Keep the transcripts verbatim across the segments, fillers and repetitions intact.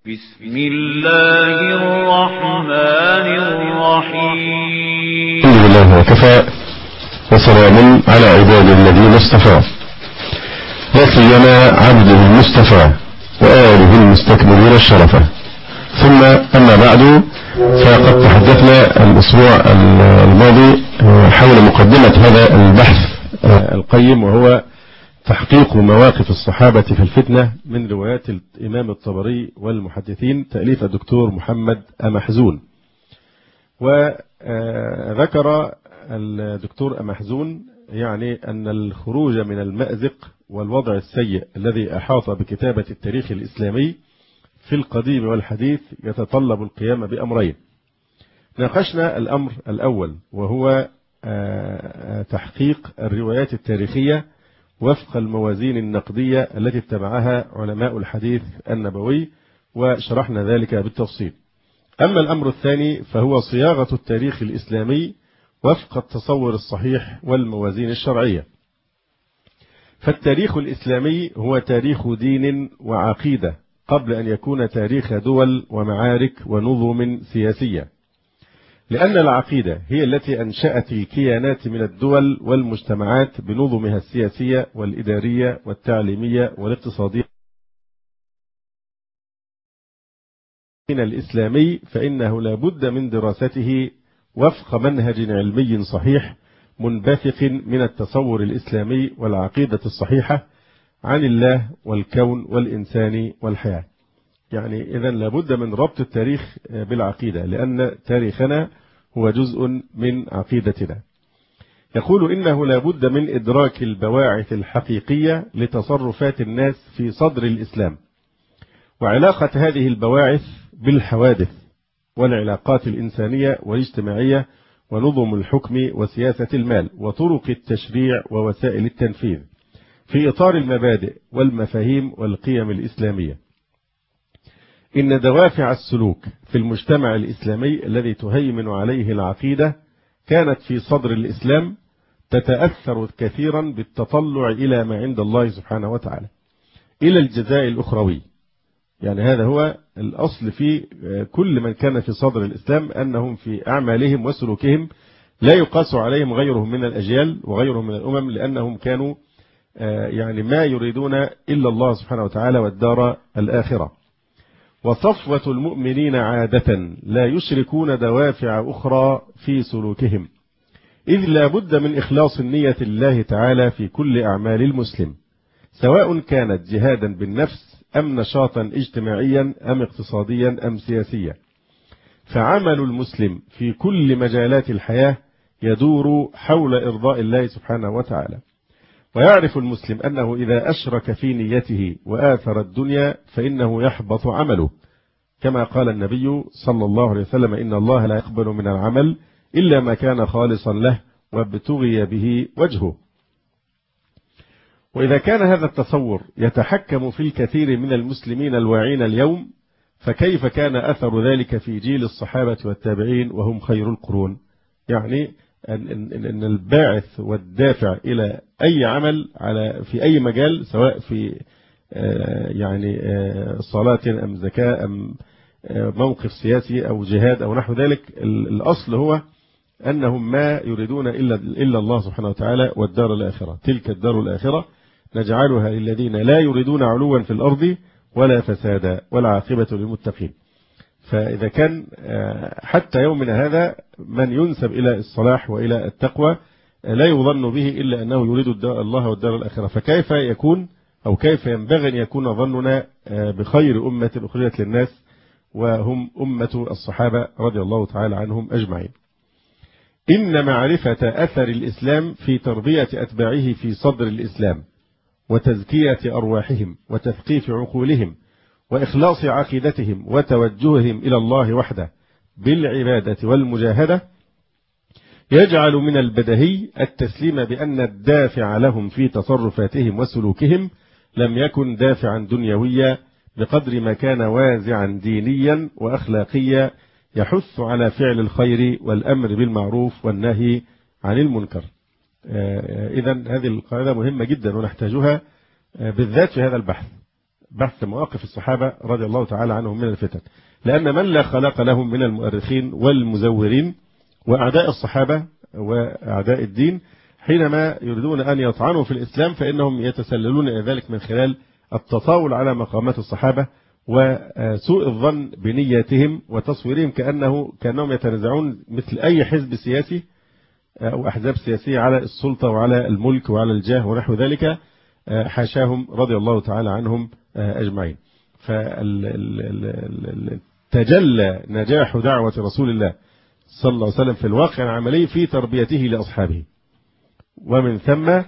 بسم الله الرحمن الرحيم. الحمد لله وكفى وسلام على عباده الذين اصطفى، لا سيما عبده المصطفى وآله المستكملين الشرفة، ثم أما بعد، فقد تحدثنا الأسبوع الماضي حول مقدمة هذا البحث القيم، وهو تحقيق مواقف الصحابة في الفتنة من روايات الإمام الطبري والمحدثين، تأليف الدكتور محمد أمحزون. وذكر الدكتور أمحزون يعني أن الخروج من المأزق والوضع السيء الذي أحاط بكتابة التاريخ الإسلامي في القديم والحديث يتطلب القيام بأمرين. ناقشنا الأمر الأول، وهو تحقيق الروايات التاريخية وفق الموازين النقدية التي اتبعها علماء الحديث النبوي، وشرحنا ذلك بالتفصيل. أما الأمر الثاني فهو صياغة التاريخ الإسلامي وفق التصور الصحيح والموازين الشرعية. فالتاريخ الإسلامي هو تاريخ دين وعقيدة قبل أن يكون تاريخ دول ومعارك ونظم سياسية، لأن العقيدة هي التي أنشأت الكيانات من الدول والمجتمعات بنظمها السياسية والإدارية والتعليمية والاقتصادية. الإسلامي فإنه لا بد من دراسته وفق منهج علمي صحيح منبثق من التصور الإسلامي والعقيدة الصحيحة عن الله والكون والإنسان والحياة. يعني إذن لابد من ربط التاريخ بالعقيدة، لأن تاريخنا هو جزء من عقيدتنا. يقول إنه لابد من إدراك البواعث الحقيقية لتصرفات الناس في صدر الإسلام، وعلاقة هذه البواعث بالحوادث والعلاقات الإنسانية والاجتماعية ونظم الحكم وسياسة المال وطرق التشريع ووسائل التنفيذ في إطار المبادئ والمفاهيم والقيم الإسلامية. إن دوافع السلوك في المجتمع الإسلامي الذي تهيمن عليه العقيدة كانت في صدر الإسلام تتأثر كثيرا بالتطلع إلى ما عند الله سبحانه وتعالى، إلى الجزاء الأخروي. يعني هذا هو الأصل في كل من كان في صدر الإسلام، أنهم في أعمالهم وسلوكهم لا يقاس عليهم غيرهم من الأجيال وغيرهم من الأمم، لأنهم كانوا يعني ما يريدون إلا الله سبحانه وتعالى والدار الآخرة. وصفوة المؤمنين عادة لا يشركون دوافع أخرى في سلوكهم، إذ لا بد من إخلاص النية لله تعالى في كل أعمال المسلم، سواء كانت جهادا بالنفس أم نشاطا اجتماعيا أم اقتصاديا أم سياسيا. فعمل المسلم في كل مجالات الحياة يدور حول إرضاء الله سبحانه وتعالى. ويعرف المسلم أنه إذا أشرك في نيته وآثر الدنيا فإنه يحبط عمله، كما قال النبي صلى الله عليه وسلم: إن الله لا يقبل من العمل إلا ما كان خالصا له وابتغي به وجهه. وإذا كان هذا التصور يتحكم في الكثير من المسلمين الواعين اليوم، فكيف كان أثر ذلك في جيل الصحابة والتابعين وهم خير القرون؟ يعني أن الباعث والدافع إلى أي عمل على في أي مجال، سواء في يعني صلاة أم زكاة أم موقف سياسي أو جهاد أو نحو ذلك، الأصل هو أنهم ما يريدون إلا إلا الله سبحانه وتعالى والدار الآخرة. تلك الدار الآخرة نجعلها للذين لا يريدون علوا في الأرض ولا فسادا والعاقبة للمتقين. فإذا كان حتى يومنا هذا من ينسب إلى الصلاح وإلى التقوى لا يظن به إلا أنه يريد الله والدار الآخرة، فكيف يكون أو كيف ينبغي أن يكون ظننا بخير أمة أخرجت للناس وهم أمة الصحابة رضي الله تعالى عنهم أجمعين. إن معرفة أثر الإسلام في تربية أتباعه في صدر الإسلام وتزكية أرواحهم وتثقيف عقولهم وإخلاص عقيدتهم وتوجههم إلى الله وحده بالعبادة والمجاهدة يجعل من البدهي التسليم بأن الدافع لهم في تصرفاتهم وسلوكهم لم يكن دافعا دنيويا بقدر ما كان وازعا دينيا وأخلاقيا يحث على فعل الخير والأمر بالمعروف والنهي عن المنكر. إذن هذه القاعدة مهمة جدا ونحتاجها بالذات في هذا البحث. بحث مواقف الصحابة رضي الله تعالى عنهم من الفتن، لأن من لا خلاق لهم من المؤرخين والمزورين وأعداء الصحابة وأعداء الدين حينما يريدون أن يطعنوا في الإسلام فإنهم يتسللون إلى ذلك من خلال التطاول على مقامات الصحابة وسوء الظن بنياتهم وتصويرهم كأنه كأنهم يتنازعون مثل أي حزب سياسي أو أحزاب سياسية على السلطة وعلى الملك وعلى الجاه ونحو ذلك، حاشاهم رضي الله تعالى عنهم أجمعين. فتجلى نجاح دعوة رسول الله صلى الله عليه وسلم في الواقع العملي في تربيته لأصحابه، ومن ثم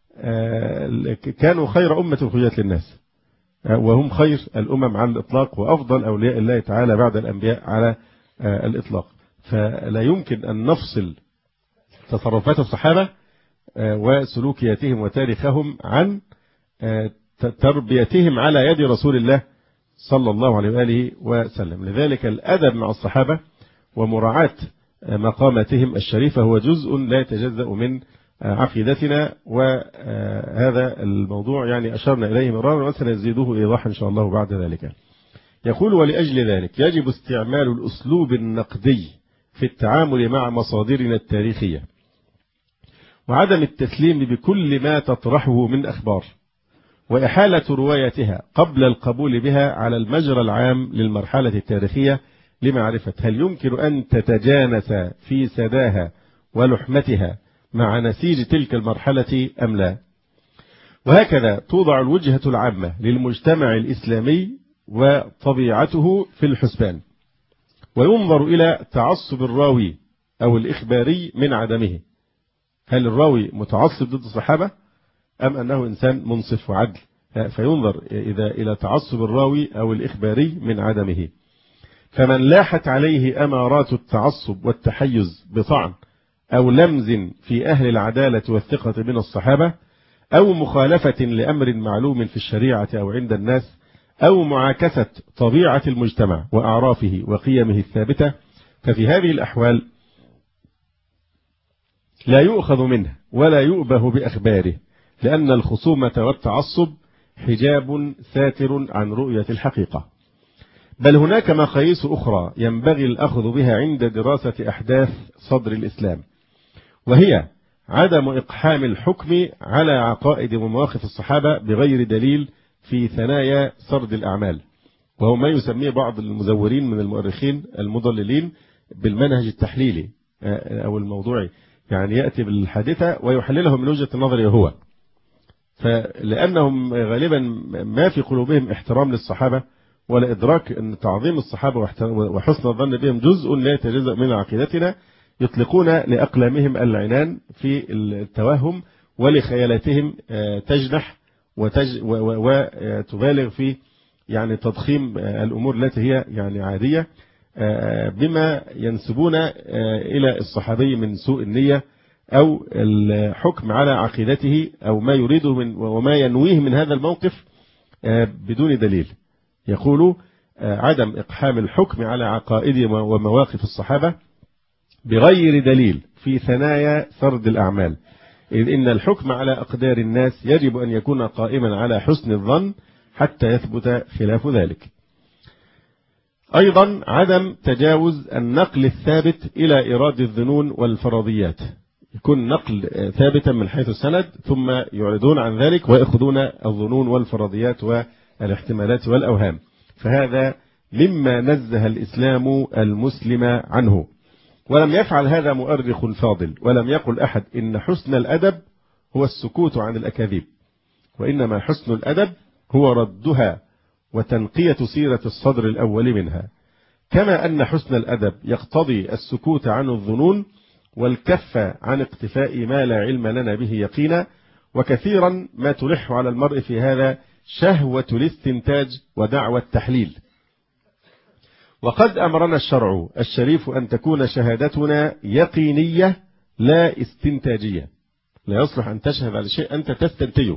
كانوا خير أمة أخرجت للناس، وهم خير الأمم على الإطلاق وأفضل أولياء الله تعالى بعد الأنبياء على الإطلاق. فلا يمكن أن نفصل تصرفات الصحابة وسلوكياتهم وتاريخهم عن تربيتهم على يد رسول الله صلى الله عليه وآله وسلم. لذلك الأدب مع الصحابة ومراعاة مقاماتهم الشريفة هو جزء لا يتجزأ من عقيدتنا، وهذا الموضوع يعني أشرنا إليه مرارا وسنزيده إيضاحا إن شاء الله بعد ذلك. يقول: ولأجل ذلك يجب استعمال الأسلوب النقدي في التعامل مع مصادرنا التاريخية، وعدم التسليم بكل ما تطرحه من أخبار، وإحالة روايتها قبل القبول بها على المجرى العام للمرحلة التاريخية لمعرفة هل يمكن أن تتجانس في سداها ولحمتها مع نسيج تلك المرحلة أم لا. وهكذا توضع الوجهة العامة للمجتمع الإسلامي وطبيعته في الحسبان، وينظر إلى تعصب الراوي أو الإخباري من عدمه، هل الراوي متعصب ضد الصحابة أم أنه إنسان منصف وعدل، فينظر إذا إلى تعصب الراوي أو الإخباري من عدمه. فمن لاحت عليه أمارات التعصب والتحيز بطعن أو لمز في أهل العدالة والثقة من الصحابة، أو مخالفة لأمر معلوم في الشريعة أو عند الناس، أو معاكسة طبيعة المجتمع وأعرافه وقيمه الثابتة، ففي هذه الأحوال لا يؤخذ منه ولا يؤبه بأخباره، لأن الخصومة والتعصب حجاب ساتر عن رؤية الحقيقة. بل هناك مقاييس أخرى ينبغي الأخذ بها عند دراسة أحداث صدر الإسلام، وهي عدم إقحام الحكم على عقائد ومواقف الصحابة بغير دليل في ثنايا سرد الأعمال، وهو ما يسميه بعض المزورين من المؤرخين المضللين بالمنهج التحليلي أو الموضوعي، يعني يأتي بالحادثة ويحللها من وجهة نظره هو، فلأنهم غالبا ما في قلوبهم احترام للصحابة ولا إدراك أن تعظيم الصحابة وحسن الظن بهم جزء لا يتجزأ من عقيدتنا، يطلقون لأقلامهم العنان في التوهم ولخيالاتهم تجنح وتبالغ في يعني تضخيم الأمور التي هي يعني عادية بما ينسبون إلى الصحابي من سوء النية أو الحكم على عقيدته أو ما يريده من وما ينويه من هذا الموقف بدون دليل. يقول: عدم إقحام الحكم على عقائد ومواقف الصحابة بغير دليل في ثنايا سرد الأعمال، إذ إن الحكم على أقدار الناس يجب أن يكون قائما على حسن الظن حتى يثبت خلاف ذلك. أيضا عدم تجاوز النقل الثابت إلى إيراد الظنون والفرضيات، يكون نقل ثابتا من حيث السند ثم يعرضون عن ذلك ويأخذون الظنون والفرضيات والاحتمالات والأوهام، فهذا مما نزه الإسلام المسلم عنه. ولم يفعل هذا مؤرخ فاضل، ولم يقل أحد إن حسن الأدب هو السكوت عن الأكاذيب، وإنما حسن الأدب هو ردها وتنقية سيرة الصدر الأول منها، كما أن حسن الأدب يقتضي السكوت عن الظنون والكف عن اقتفاء ما لا علم لنا به يقينا. وكثيرا ما تلح على المرء في هذا شهوة الاستنتاج ودعوة التحليل، وقد أمرنا الشرع الشريف أن تكون شهادتنا يقينية لا استنتاجية، لا يصلح أن تشهد على شيء أنت تستنتجه.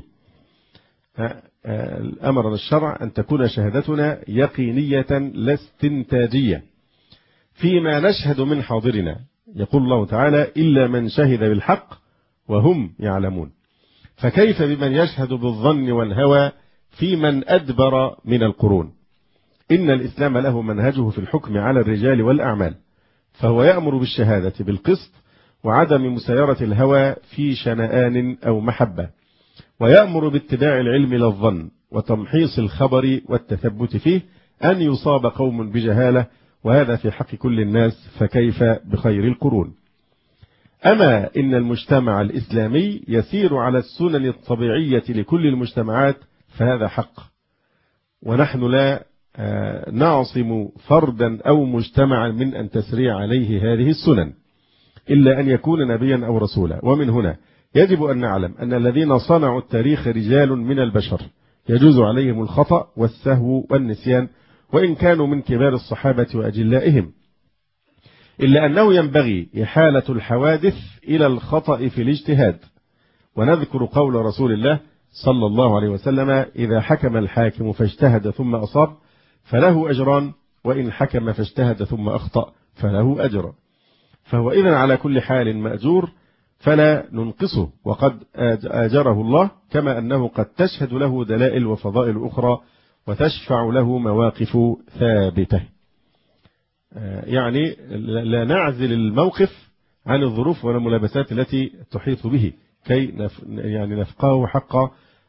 أمرنا الشرع أن تكون شهادتنا يقينية لا استنتاجية فيما نشهد من حاضرنا. يقول الله تعالى: إلا من شهد بالحق وهم يعلمون. فكيف بمن يشهد بالظن والهوى في من أدبر من القرون. إن الإسلام له منهجه في الحكم على الرجال والأعمال، فهو يأمر بالشهادة بالقسط وعدم مسايرة الهوى في شنآن أو محبة، ويأمر باتباع العلم لا الظن وتمحيص الخبر والتثبت فيه، أن يصاب قوم بجهالة، وهذا في حق كل الناس، فكيف بخير القرون. أما إن المجتمع الإسلامي يسير على السنن الطبيعية لكل المجتمعات، فهذا حق، ونحن لا نعصم فردا أو مجتمعا من أن تسري عليه هذه السنن إلا أن يكون نبيا أو رسولا. ومن هنا يجب أن نعلم أن الذين صنعوا التاريخ رجال من البشر يجوز عليهم الخطأ والسهو والنسيان، وإن كانوا من كبار الصحابة وأجلائهم، إلا أنه ينبغي إحالة الحوادث إلى الخطأ في الاجتهاد. ونذكر قول رسول الله صلى الله عليه وسلم: إذا حكم الحاكم فاجتهد ثم أصاب فله أجران، وإن حكم فاجتهد ثم أخطأ فله أجر. فهو إذن على كل حال مأجور، فلا ننقصه، وقد آجره الله، كما أنه قد تشهد له دلائل وفضائل أخرى وتشفع له مواقف ثابتة. يعني لا نعزل الموقف عن الظروف والملابسات التي تحيط به كي نف يعني نفقه حق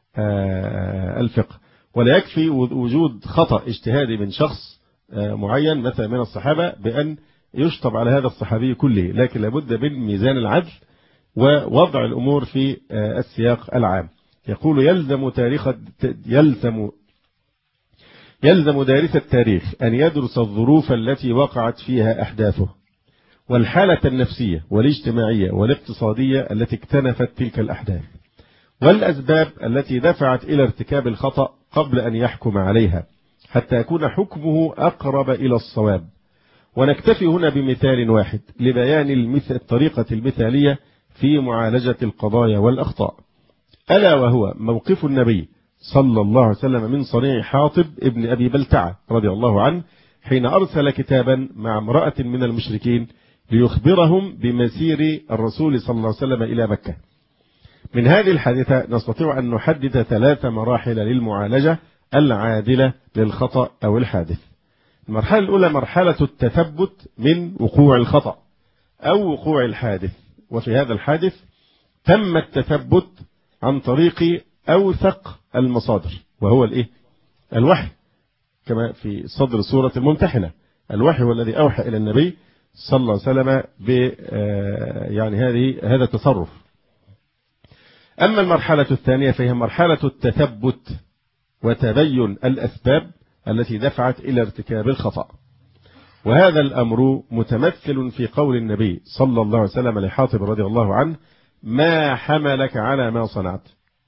الفقه. ولا يكفي وجود خطأ اجتهادي من شخص معين مثلا من الصحابة بأن يشطب على هذا الصحابي كله، لكن لابد من ميزان العدل ووضع الأمور في السياق العام. يقول: يلزم تاريخ يلزم يلزم دارس التاريخ أن يدرس الظروف التي وقعت فيها أحداثه، والحالة النفسية والاجتماعية والاقتصادية التي اكتنفت تلك الأحداث، والأسباب التي دفعت إلى ارتكاب الخطأ قبل أن يحكم عليها، حتى يكون حكمه أقرب إلى الصواب. ونكتفي هنا بمثال واحد لبيان الطريقة المثالية في معالجة القضايا والأخطاء، ألا وهو موقف النبي صلى الله عليه وسلم من صنيع حاطب ابن أبي بلتعة رضي الله عنه، حين أرسل كتابا مع امرأة من المشركين ليخبرهم بمسير الرسول صلى الله عليه وسلم إلى مكة. من هذه الحادثة نستطيع أن نحدد ثلاث مراحل للمعالجة العادلة للخطأ أو الحادث. المرحلة الأولى مرحلة التثبت من وقوع الخطأ أو وقوع الحادث، وفي هذا الحادث تم التثبت عن طريق أوثق المصادر، وهو الإيه؟ الوحي، كما في صدر سورة الممتحنة. الوحي هو الذي أوحى إلى النبي صلى الله عليه وسلم ب يعني هذه هذا التصرف. أما المرحلة الثانية فهي مرحلة التثبت وتبين الأسباب التي دفعت إلى ارتكاب الخطأ، وهذا الأمر متمثل في قول النبي صلى الله عليه وسلم لحاطب رضي الله عنه: ما حملك على ما صنعت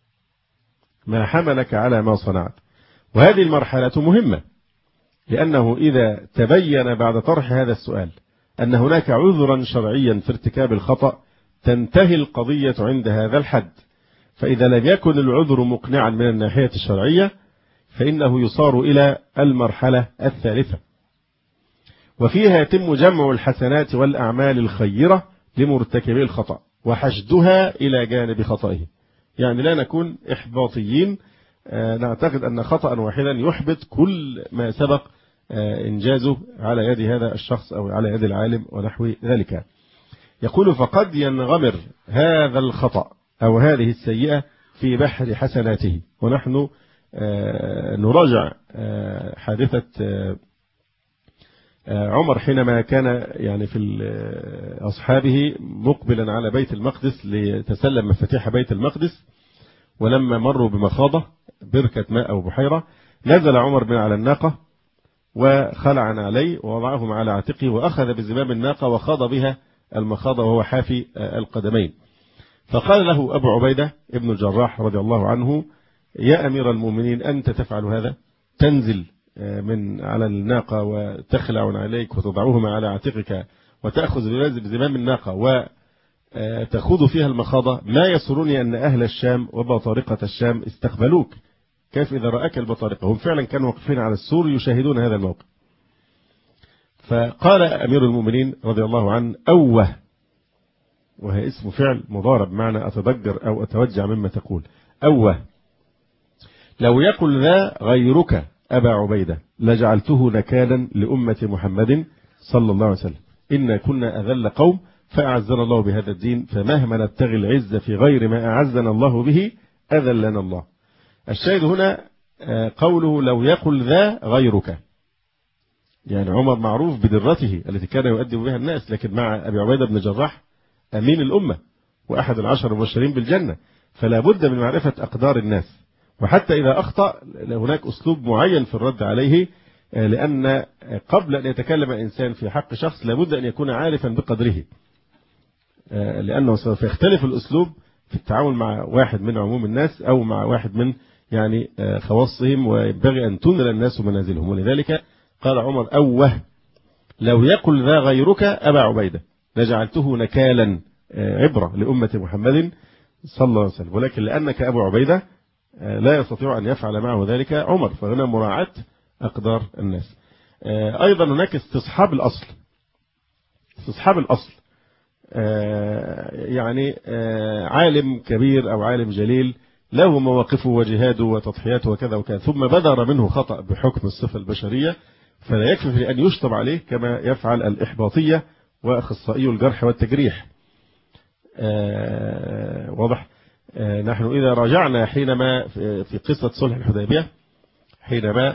ما حملك على ما صنعت. وهذه المرحلة مهمة، لأنه إذا تبين بعد طرح هذا السؤال أن هناك عذرا شرعيا في ارتكاب الخطأ تنتهي القضية عند هذا الحد. فإذا لم يكن العذر مقنعا من الناحية الشرعية فإنه يصار إلى المرحلة الثالثة، وفيها يتم جمع الحسنات والأعمال الخيرة لمرتكبي الخطأ وحشدها إلى جانب خطئه. يعني لا نكون إحباطيين نعتقد أن خطأ واحدا يحبط كل ما سبق إنجازه على يد هذا الشخص أو على يد العالم ونحو ذلك. يقول: فقد ينغمر هذا الخطأ أو هذه السيئة في بحر حسناته. ونحن نراجع حادثة عمر حينما كان يعني في أصحابه مقبلا على بيت المقدس ليتسلم مفاتيح بيت المقدس، ولما مروا بمخاضة بركة ماء أو بحيرة نزل عمر من على الناقة وخلع عليه ووضعهم على عاتقه وأخذ بزمام الناقة وخاض بها المخاضة وهو حافي القدمين. فقال له أبو عبيدة ابن الجراح رضي الله عنه: يا أمير المؤمنين، أنت تفعل هذا؟ تنزل من على الناقة وتخلع عليك وتضعهما على عاتقك وتأخذ بزمام الناقة وتخوض فيها المخاضة؟ ما يسرني أن أهل الشام وبطارقة الشام استقبلوك. كيف إذا رأك البطارقة؟ هم فعلا كانوا واقفين على السور يشاهدون هذا الموقف. فقال أمير المؤمنين رضي الله عنه: أوه، وهي اسم فعل مضارب معنى أتضجر أو أتوجع مما تقول. أوه، لو يقل ذا غيرك أبا عبيدة لجعلته نكالا لأمة محمد صلى الله عليه وسلم، إنا كنا أذل قوم فأعزنا الله بهذا الدين، فمهما نبتغي العز في غير ما أعزنا الله به أذلنا الله. الشاهد هنا قوله لو يقل ذا غيرك، يعني عمر معروف بدرته التي كان يؤدب بها الناس، لكن مع أبي عبيدة بن جراح أمين الأمة وأحد العشر المبشرين بالجنة، فلا بد من معرفة أقدار الناس، وحتى إذا أخطأ هناك أسلوب معين في الرد عليه، لأن قبل أن يتكلم إنسان في حق شخص لابد أن يكون عارفا بقدره، لأنه سوف يختلف الأسلوب في التعامل مع واحد من عموم الناس أو مع واحد من يعني خواصهم، وينبغي أن تنزل الناس منازلهم. ولذلك قال عمر أوه لو يقل ذا غيرك أبا عبيدة لجعلته نكالا عبرة لأمة محمد صلى الله عليه وسلم، ولكن لأنك أبو عبيدة لا يستطيع أن يفعل معه ذلك عمر، فهنا مراعاة أقدار الناس. أيضا هناك استصحاب الأصل. استصحاب الأصل يعني عالم كبير أو عالم جليل له مواقفه وجهاده وتضحياته وكذا وكذا، ثم بدر منه خطأ بحكم الصفة البشرية، فلا يكفي أن يشطب عليه كما يفعل الإحباطية وأخصائي الجرح والتجريح. واضح؟ نحن إذا راجعنا حينما في قصة صلح الحديبية، حينما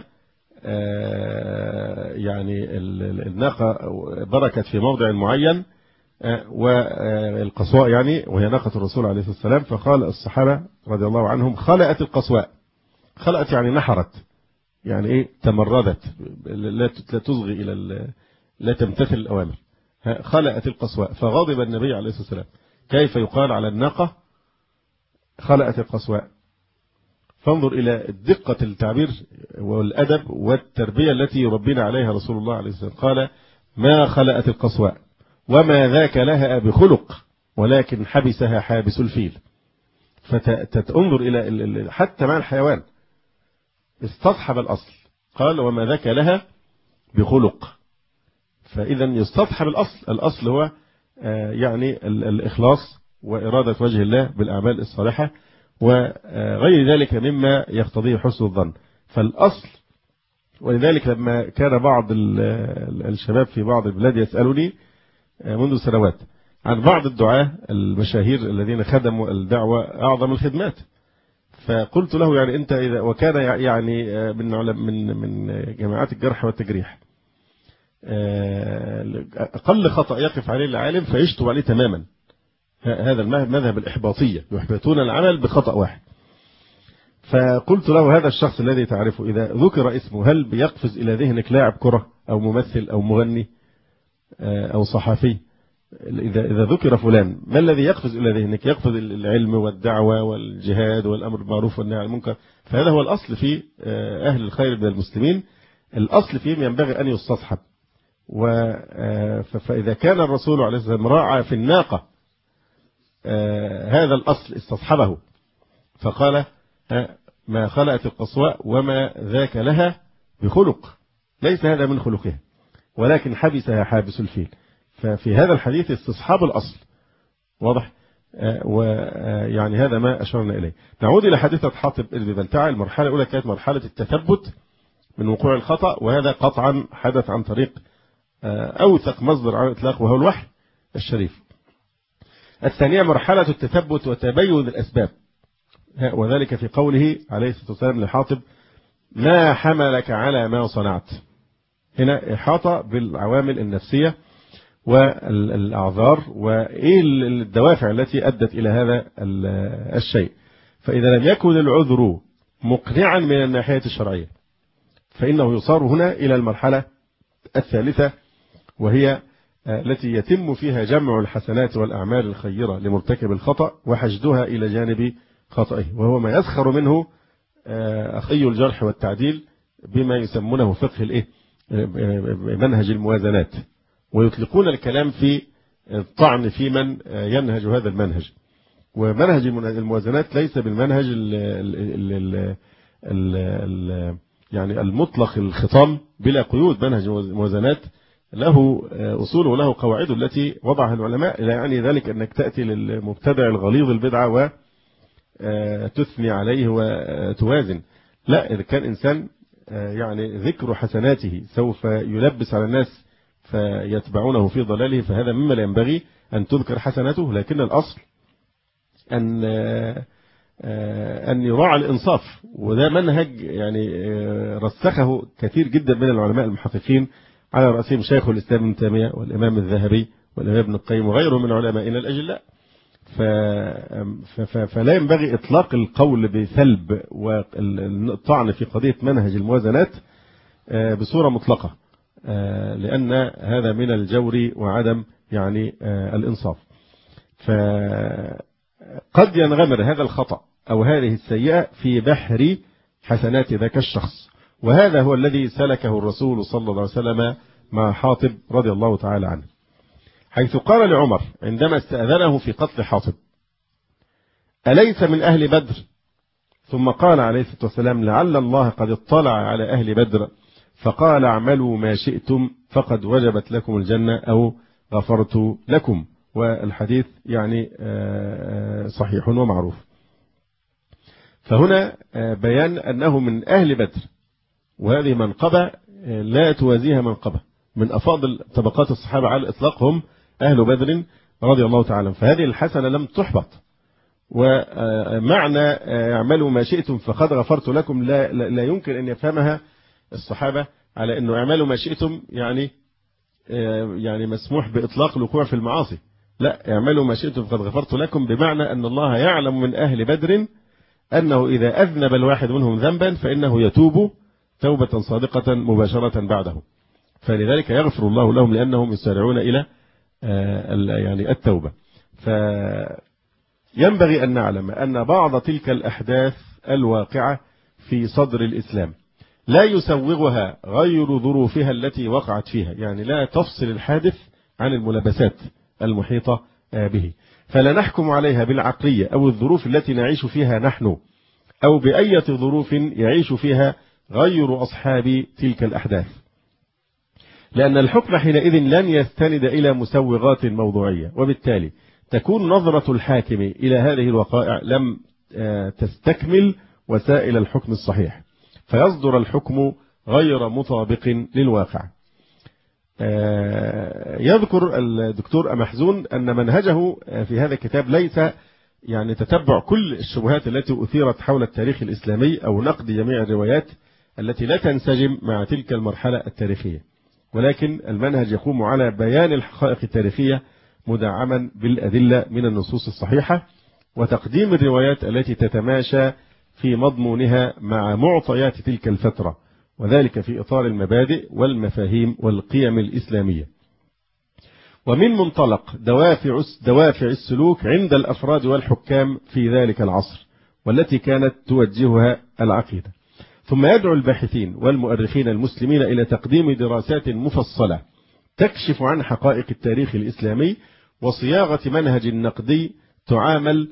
يعني الناقة بركت في موضع معين والقصواء يعني وهي ناقة الرسول عليه الصلاة والسلام، فقال الصحابة رضي الله عنهم خلأت القصواء. خلأت يعني نحرت، يعني ايه تمردت، لا تصغي إلى لا تمتثل الأوامر. خلأت القصواء، فغضب النبي عليه الصلاة والسلام. كيف يقال على الناقة خلأت القصواء؟ فانظر إلى دقة التعبير والأدب والتربية التي يربينا عليها رسول الله عليه الصلاة والسلام. قال ما خلأت القصواء وما ذاك لها بخلق ولكن حبسها حابس الفيل. فتنظر إلى حتى مع الحيوان استصحب الأصل، قال وما ذاك لها بخلق، فإذا يستصحب الأصل. الأصل هو يعني الإخلاص وإرادة وجه الله بالأعمال الصالحة وغير ذلك مما يقتضيه حسن الظن. فالأصل، ولذلك لما كان بعض الشباب في بعض البلاد يسألني منذ سنوات عن بعض الدعاة المشاهير الذين خدموا الدعوة أعظم الخدمات، فقلت له يعني أنت إذا وكان يعني من من من جماعات الجرح والتجريح أقل خطأ يقف عليه العالم فيشتم عليه تماما. هذا المذهب الإحباطية، يحبطون العمل بخطأ واحد. فقلت له هذا الشخص الذي تعرفه إذا ذكر اسمه هل بيقفز إلى ذهنك لاعب كرة أو ممثل أو مغني أو صحفي؟ إذا إذا ذكر فلان ما الذي يقفز إلى ذهنك؟ يقفز العلم والدعوة والجهاد والأمر بالمعروف والنهي عن المنكر. فهذا هو الأصل في أهل الخير من المسلمين، الأصل فيهم ينبغي أن يستصحب. فإذا كان الرسول عليه الصلاة والسلام راعى في الناقة هذا الأصل استصحبه، فقال ما خلأت القصواء وما ذاك لها بخلق، ليس هذا من خلقها ولكن حبسها حابس الفيل. ففي هذا الحديث استصحاب الأصل. واضح؟ ويعني هذا ما أشرنا إليه. نعود إلى حديثة حاطب بن بلتعة. المرحلة الأولى كانت مرحلة التثبت من وقوع الخطأ، وهذا قطعا حدث عن طريق أوثق مصدر على الإطلاق وهو الوحي الشريف. الثانية مرحلة التثبت وتبين الأسباب، وذلك في قوله عليه الصلاة والسلام لحاطب ما حملك على ما صنعت. هنا إحاطة بالعوامل النفسية والأعذار وإيه الدوافع التي أدت إلى هذا الشيء. فإذا لم يكن العذر مقنعا من الناحية الشرعية فإنه يصار هنا إلى المرحلة الثالثة، وهي التي يتم فيها جمع الحسنات والأعمال الخيرة لمرتكب الخطأ وحشدها إلى جانب خطئه، وهو ما يسخر منه أخي الجرح والتعديل بما يسمونه فقه الإيه منهج الموازنات، ويطلقون الكلام في الطعن في من ينهج هذا المنهج. ومنهج الموازنات ليس بالمنهج ال ال ال ال يعني المطلق الخطام بلا قيود. منهج الموازنات له أصول وله قواعد التي وضعها العلماء، لا يعني ذلك أنك تأتي للمبتدع الغليظ البدعة وتثني عليه وتوازن، لا، إذا كان إنسان يعني ذكر حسناته سوف يلبس على الناس فيتبعونه في ضلاله، فهذا مما لا ينبغي أن تذكر حسناته، لكن الأصل أن أن يراعى الإنصاف. وده منهج يعني رسخه كثير جدا من العلماء المحققين، على رأسهم شيخ الإسلام ابن تيمية والإمام الذهبي والإمام ابن القيم وغيرهم من علمائنا الأجلاء. فلا ينبغي إطلاق القول بثلب والطعن في قضية منهج الموازنات بصورة مطلقة، لأن هذا من الجور وعدم يعني الإنصاف. فقد ينغمر هذا الخطأ أو هذه السيئة في بحر حسنات ذاك الشخص، وهذا هو الذي سلكه الرسول صلى الله عليه وسلم مع حاطب رضي الله تعالى عنه، حيث قال لعمر عندما استأذنه في قتل حاطب: أليس من أهل بدر؟ ثم قال عليه الصلاة والسلام: لعل الله قد اطلع على أهل بدر فقال: اعملوا ما شئتم فقد وجبت لكم الجنة أو غفرت لكم. والحديث يعني صحيح ومعروف. فهنا بيان أنه من أهل بدر، وهذه منقبة لا توازيها منقبة من أفاضل طبقات الصحابة على الإطلاق، هم أهل بدر رضي الله تعالى. فهذه الحسنة لم تحبط. ومعنى اعملوا ما شئتم فقد غفرت لكم لا, لا يمكن أن يفهمها الصحابة على أنه اعملوا ما شئتم يعني يعني مسموح بإطلاق الوقوع في المعاصي. لا، اعملوا ما شئتم فقد غفرت لكم بمعنى أن الله يعلم من أهل بدر أنه إذا أذنب الواحد منهم ذنبا فإنه يتوب توبة صادقة مباشرة بعده، فلذلك يغفر الله لهم لأنهم يسارعون إلى يعني التوبة. فينبغي أن نعلم أن بعض تلك الأحداث الواقعة في صدر الإسلام لا يسوغها غير ظروفها التي وقعت فيها، يعني لا تفصل الحادث عن الملابسات المحيطة به، فلا نحكم عليها بالعقلية أو الظروف التي نعيش فيها نحن، أو بأية ظروف يعيش فيها غير أصحاب تلك الأحداث، لأن الحكم حينئذ لن يستند إلى مسوغات موضوعية، وبالتالي تكون نظرة الحاكم إلى هذه الوقائع لم تستكمل وسائل الحكم الصحيح، فيصدر الحكم غير مطابق للواقع. يذكر الدكتور أمحزون أن منهجه في هذا الكتاب ليس يعني تتبع كل الشبهات التي أثيرت حول التاريخ الإسلامي أو نقد جميع الروايات التي لا تنسجم مع تلك المرحلة التاريخية، ولكن المنهج يقوم على بيان الحقائق التاريخية مدعما بالأدلة من النصوص الصحيحة، وتقديم الروايات التي تتماشى في مضمونها مع معطيات تلك الفترة، وذلك في إطار المبادئ والمفاهيم والقيم الإسلامية، ومن منطلق دوافع دوافع السلوك عند الأفراد والحكام في ذلك العصر والتي كانت توجهها العقيدة. ثم يدعو الباحثين والمؤرخين المسلمين إلى تقديم دراسات مفصلة تكشف عن حقائق التاريخ الإسلامي وصياغة منهج نقدي تعامل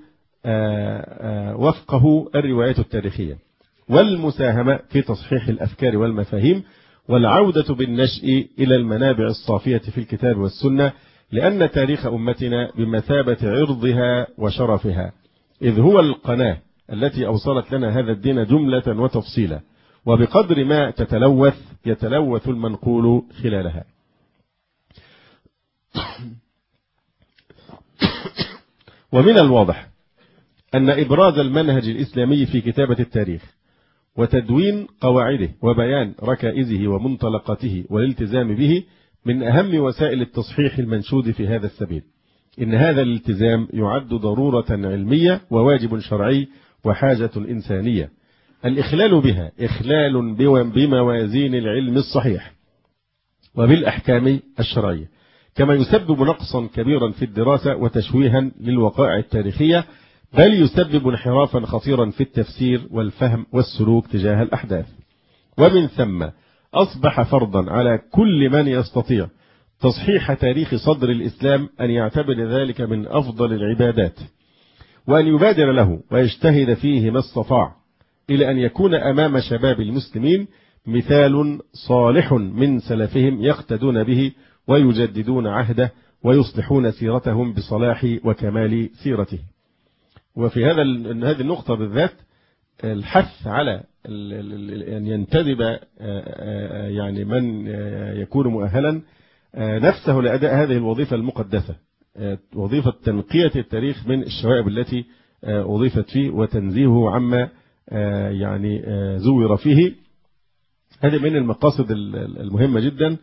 وفقه الروايات التاريخية، والمساهمة في تصحيح الأفكار والمفاهيم، والعودة بالنشء إلى المنابع الصافية في الكتاب والسنة، لأن تاريخ أمتنا بمثابة عرضها وشرفها، إذ هو القناة التي أوصلت لنا هذا الدين جملة وتفصيلا، وبقدر ما تتلوث يتلوث المنقول خلالها. ومن الواضح أن إبراز المنهج الإسلامي في كتابة التاريخ وتدوين قواعده وبيان ركائزه ومنطلقاته والالتزام به من أهم وسائل التصحيح المنشود في هذا السبيل. إن هذا الالتزام يعد ضرورة علمية وواجب شرعي وحاجة إنسانية، الإخلال بها إخلال بموازين العلم الصحيح وبالأحكام الشرعية، كما يسبب نقصا كبيرا في الدراسة وتشويها للوقائع التاريخية، بل يسبب انحرافا خطيرا في التفسير والفهم والسلوك تجاه الأحداث. ومن ثم أصبح فرضا على كل من يستطيع تصحيح تاريخ صدر الإسلام أن يعتبر ذلك من أفضل العبادات، وأن يبادر له ويجتهد فيه ما استطاع، إلى أن يكون أمام شباب المسلمين مثال صالح من سلفهم يقتدون به ويجددون عهده ويصلحون سيرتهم بصلاح وكمال سيرته. وفي هذا هذه النقطة بالذات الحث على أن ينتدب يعني من يكون مؤهلا نفسه لأداء هذه الوظيفة المقدسة، وظيفة تنقية التاريخ من الشوائب التي أضيفت فيه وتنزيهه عما يعني زور فيه. هذه من المقاصد المهمة جدا.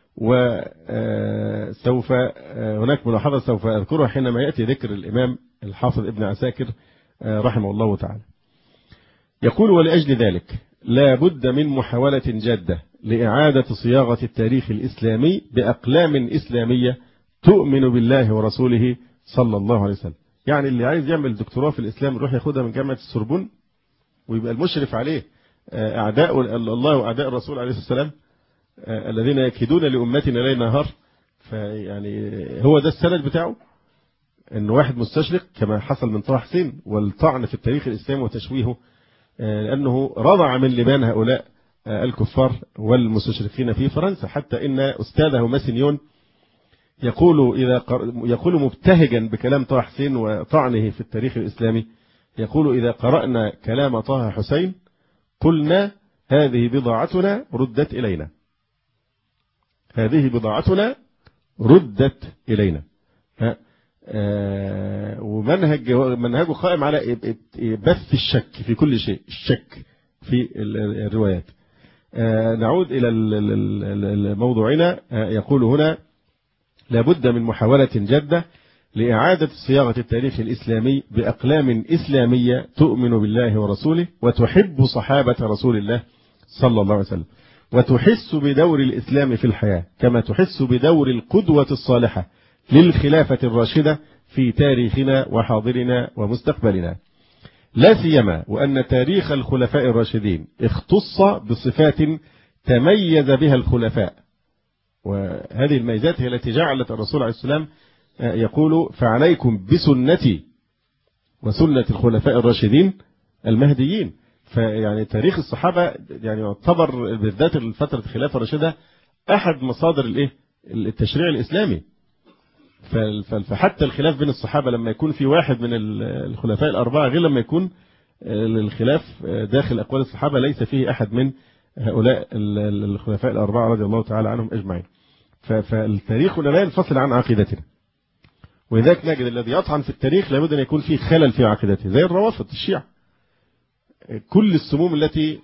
وسوف هناك ملاحظة سوف أذكرها حينما يأتي ذكر الإمام الحافظ ابن عساكر رحمه الله تعالى. يقول: ولأجل ذلك لا بد من محاولة جادة لإعادة صياغة التاريخ الإسلامي بأقلام إسلامية تؤمن بالله ورسوله صلى الله عليه وسلم. يعني اللي عايز يعمل دكتوراه في الإسلام يروح ياخدها من جامعة السوربون ويبقى المشرف عليه أعداء الله وأعداء الرسول عليه الصلاة والسلام الذين يكيدون لأمتنا ليل نهار. فيعني هو ده السند بتاعه، إن واحد مستشرق كما حصل من طه حسين والطعن في التاريخ الإسلامي وتشويهه، لأنه رضع من لبان هؤلاء الكفار والمستشرقين في فرنسا. حتى إن أستاذه ماسنيون يقول إذا يقول مبتهجا بكلام طه حسين وطعنه في التاريخ الإسلامي، يقول: إذا قرأنا كلام طه حسين قلنا هذه بضاعتنا ردت إلينا، هذه بضاعتنا ردت إلينا. ومنهج منهجه قائم على بث الشك في كل شيء، الشك في الروايات. نعود إلى موضوعنا. يقول هنا: لابد من محاولة جادة لإعادة صياغة التاريخ الإسلامي بأقلام إسلامية تؤمن بالله ورسوله وتحب صحابة رسول الله صلى الله عليه وسلم، وتحس بدور الإسلام في الحياة كما تحس بدور القدوة الصالحة للخلافة الراشدة في تاريخنا وحاضرنا ومستقبلنا، لا سيما وأن تاريخ الخلفاء الراشدين اختص بصفات تميز بها الخلفاء. وهذه الميزات هي التي جعلت الرسول عليه السلام يقول: فعليكم بسنتي وسنة الخلفاء الراشدين المهديين. فيعني تاريخ الصحابة يعني يعتبر بالذات فترة الخلافة الراشدة أحد مصادر الايه التشريع الإسلامي. فحتى الخلاف بين الصحابة لما يكون في واحد من الخلفاء الأربعة غير لما يكون الخلاف داخل أقوال الصحابة ليس فيه أحد من هؤلاء الخلفاء الأربعة رضي الله تعالى عنهم أجمعين. فالتاريخ لا ينفصل عن عقيدتنا، ولذلك نجد الذي يطعن في التاريخ لابد أن يكون فيه خلل في عقيدته، زي الروافض الشيعة. كل السموم التي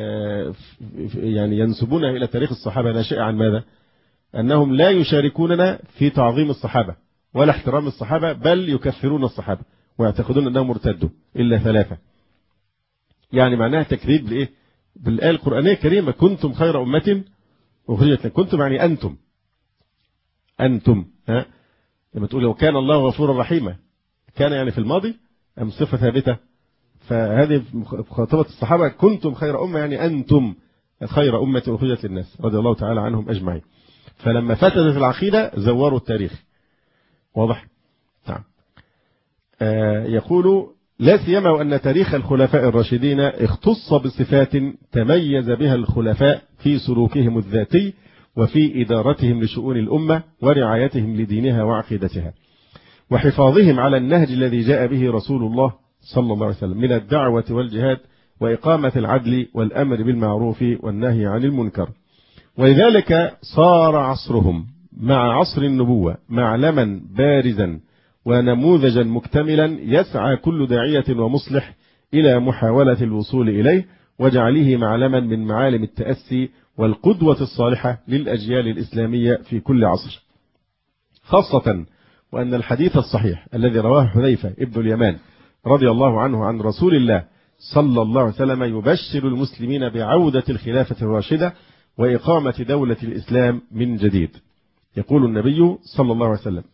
يعني ينسبونها إلى تاريخ الصحابة ناشئة عن ماذا؟ أنهم لا يشاركوننا في تعظيم الصحابة ولا احترام الصحابة، بل يكفرون الصحابة ويعتقدون أنهم مرتدوا إلا ثلاثة. يعني معناها تكذيب لإيه؟ بالآية القرآنية الكريمة: كنتم خير أمة أخرجت لكم. كنتم يعني أنتم، أنتم ها لما تقول لو كان الله غفورا رحيما، كان يعني في الماضي أم صفة ثابتة؟ فهذه مخاطبة الصحابة: كنتم خير أمة يعني أنتم خير أمة أخرجت للناس رضي الله تعالى عنهم أجمعين. فلما فتدت العقيدة زوروا التاريخ. واضح؟ نعم. آه يقول: لا سيما وأن تاريخ الخلفاء الراشدين اختص بصفات تميز بها الخلفاء في سلوكهم الذاتي وفي إدارتهم لشؤون الأمة ورعايتهم لدينها وعقيدتها وحفاظهم على النهج الذي جاء به رسول الله صلى الله عليه وسلم من الدعوة والجهاد وإقامة العدل والأمر بالمعروف والنهي عن المنكر. ولذلك صار عصرهم مع عصر النبوة معلما بارزا ونموذجا مكتملا يسعى كل داعية ومصلح إلى محاولة الوصول إليه وجعله معلما من معالم التأسي والقدوة الصالحة للأجيال الإسلامية في كل عصر، خاصة وأن الحديث الصحيح الذي رواه حذيفة ابن اليمان رضي الله عنه عن رسول الله صلى الله عليه وسلم يبشر المسلمين بعودة الخلافة الراشدة وإقامة دولة الإسلام من جديد. يقول النبي صلى الله عليه وسلم: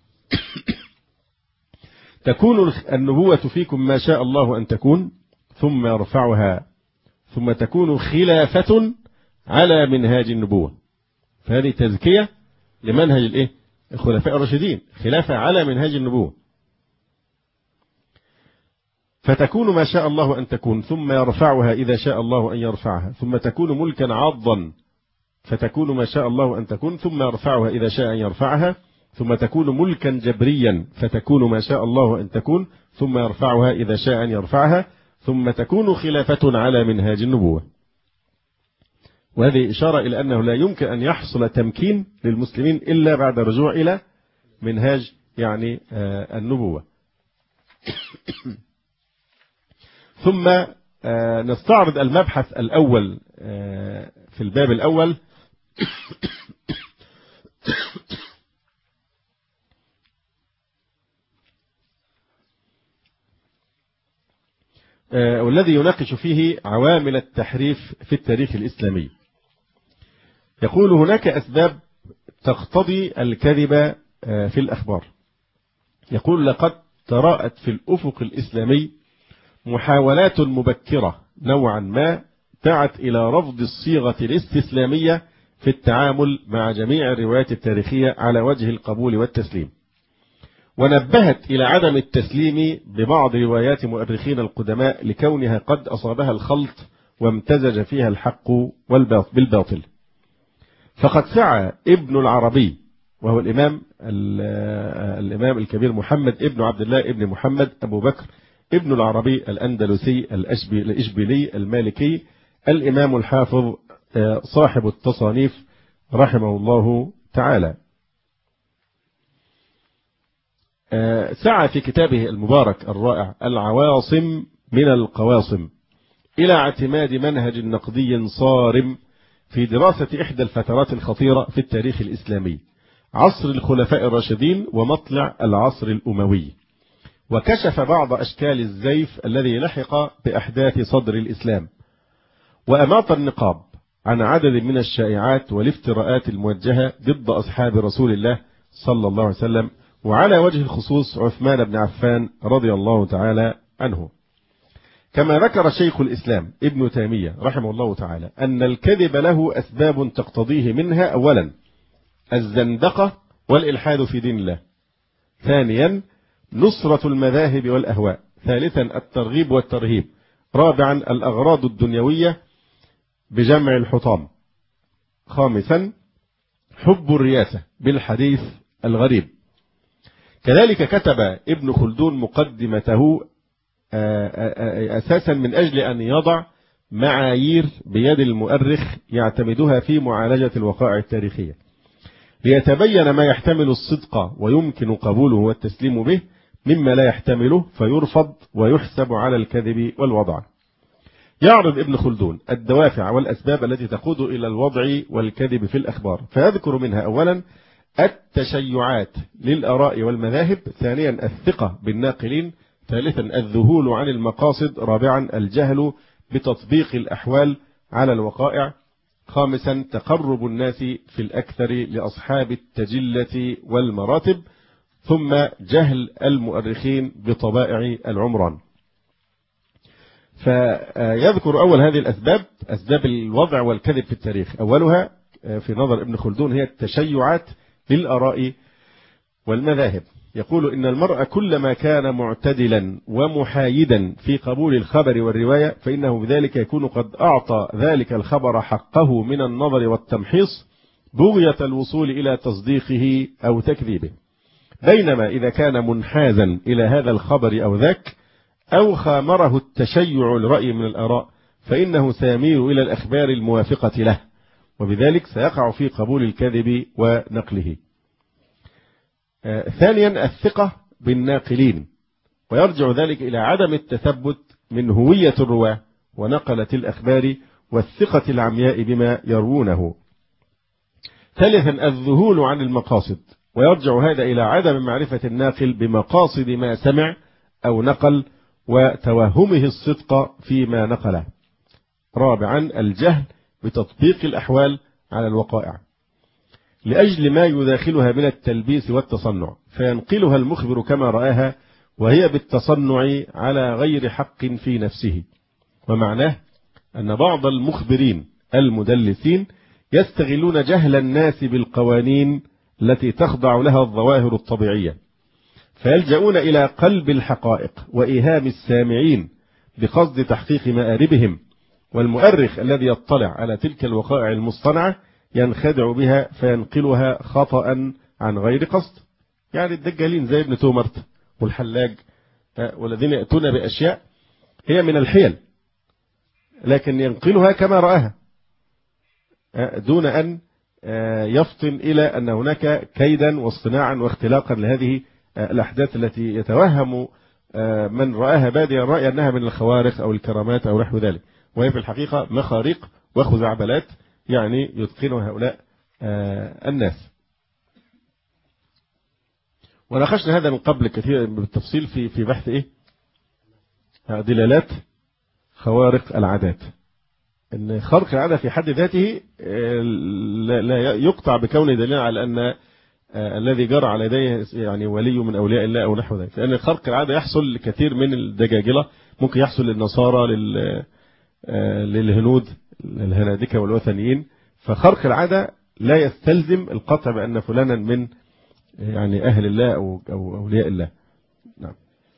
تكون النبوة فيكم ما شاء الله أن تكون ثم يرفعها ثم تكون خلافة على منهاج النبوة. فهذه تزكية لمنهج الإيه؟ الخلفاء الراشدين، خلافة على منهاج النبوة. فتكون ما شاء الله أن تكون ثم يرفعها إذا شاء الله أن يرفعها ثم تكون ملكا عضا فتكون ما شاء الله أن تكون ثم يرفعها إذا شاء أن يرفعها ثم تكون ملكا جبريا فتكون ما شاء الله أن تكون ثم يرفعها إذا شاء أن يرفعها ثم تكون خلافة على منهاج النبوة. وهذه إشارة إلى أنه لا يمكن أن يحصل تمكين للمسلمين إلا بعد الرجوع إلى منهاج يعني النبوة. ثم نستعرض المبحث الأول في الباب الأول والذي يناقش فيه عوامل التحريف في التاريخ الإسلامي. يقول هناك أسباب تقتضي الكذب في الأخبار. يقول لقد تراءت في الأفق الإسلامي محاولات مبكرة نوعا ما دعت إلى رفض الصيغة الاستسلامية في التعامل مع جميع الروايات التاريخية على وجه القبول والتسليم، ونبهت إلى عدم التسليم ببعض روايات مؤرخين القدماء لكونها قد أصابها الخلط وامتزج فيها الحق بالباطل. فقد سعى ابن العربي وهو الإمام الإمام الكبير محمد ابن عبد الله ابن محمد أبو بكر ابن العربي الأندلسي الإشبيلي المالكي الإمام الحافظ صاحب التصانيف رحمه الله تعالى، سعى في كتابه المبارك الرائع العواصم من القواصم إلى اعتماد منهج نقدي صارم في دراسة إحدى الفترات الخطيرة في التاريخ الإسلامي، عصر الخلفاء الراشدين ومطلع العصر الأموي، وكشف بعض أشكال الزيف الذي لحق بأحداث صدر الإسلام، وأماط النقاب عن عدد من الشائعات والافتراءات الموجهة ضد أصحاب رسول الله صلى الله عليه وسلم، وعلى وجه الخصوص عثمان بن عفان رضي الله تعالى عنه. كما ذكر شيخ الإسلام ابن تيمية رحمه الله تعالى أن الكذب له أسباب تقتضيه، منها أولا الزندقة والإلحاد في دين الله، ثانيا نصرة المذاهب والأهواء، ثالثا الترغيب والترهيب، رابعا الأغراض الدنيوية بجمع الحطام، خامسا حب الرياسة بالحديث الغريب. كذلك كتب ابن خلدون مقدمته أساسا من أجل أن يضع معايير بيد المؤرخ يعتمدها في معالجة الوقائع التاريخية، ليتبين ما يحتمل الصدق ويمكن قبوله والتسليم به مما لا يحتمله فيرفض ويحسب على الكذب والوضع. يعرض ابن خلدون الدوافع والأسباب التي تقود إلى الوضع والكذب في الأخبار، فيذكر منها أولا التشيعات للآراء والمذاهب، ثانيا الثقة بالناقلين، ثالثا الذهول عن المقاصد، رابعا الجهل بتطبيق الأحوال على الوقائع، خامسا تقرب الناس في الأكثر لأصحاب التجلة والمراتب، ثم جهل المؤرخين بطبائع العمران. فيذكر أول هذه الأسباب أسباب الوضع والكذب في التاريخ. أولها في نظر ابن خلدون هي التشيعات للآراء والمذاهب. يقول إن المرء كلما كان معتدلا ومحايدا في قبول الخبر والرواية فإنه بذلك يكون قد أعطى ذلك الخبر حقه من النظر والتمحيص بغية الوصول إلى تصديقه أو تكذيبه، بينما إذا كان منحازا إلى هذا الخبر أو ذاك أو خامره التشيع لرأي من الآراء فإنه سيميل إلى الأخبار الموافقة له، وبذلك سيقع في قبول الكذب ونقله. آه ثانيا الثقة بالناقلين، ويرجع ذلك إلى عدم التثبت من هوية الرواة ونقلة الأخبار والثقة العمياء بما يروونه. ثالثا الذهول عن المقاصد، ويرجع هذا إلى عدم معرفة الناقل بمقاصد ما سمع أو نقل وتوهمه الصدق فيما نقله. رابعا الجهل بتطبيق الأحوال على الوقائع لأجل ما يداخلها من التلبيس والتصنع، فينقلها المخبر كما رآها وهي بالتصنع على غير حق في نفسه. ومعناه أن بعض المخبرين المدلسين يستغلون جهل الناس بالقوانين التي تخضع لها الظواهر الطبيعية، فيلجؤون إلى قلب الحقائق وإيهام السامعين بقصد تحقيق مآربهم، والمؤرخ الذي يطلع على تلك الوقائع المصطنعة ينخدع بها فينقلها خطأ عن غير قصد. يعني الدجالين زي ابن تومرت والحلاج والذين يأتون بأشياء هي من الحيل، لكن ينقلها كما رآها، دون أن يفطن إلى أن هناك كيدا واصطناعا واختلاقا لهذه الأحداث التي يتوهم من رآها بادئ الرأي أنها من الخوارق أو الكرامات أو نحو ذلك، وهي في الحقيقة مخاريق وخزعبلات يعني يتقنها هؤلاء الناس. وناقشنا هذا من قبل كثير بالتفصيل في في بحث إيه؟ دلالات خوارق العادات. ان خرق العادة في حد ذاته لا يقطع بكونه دليلا على ان الذي جرى على يديه يعني ولي من اولياء الله او نحو ذلك، لان خرق العادة يحصل لكثير من الدجاجلة، ممكن يحصل للنصارى، لل للهنود، للهنادكة والوثنيين. فخرق العادة لا يستلزم القطع بان فلانا من يعني اهل الله او او اولياء الله. نعم.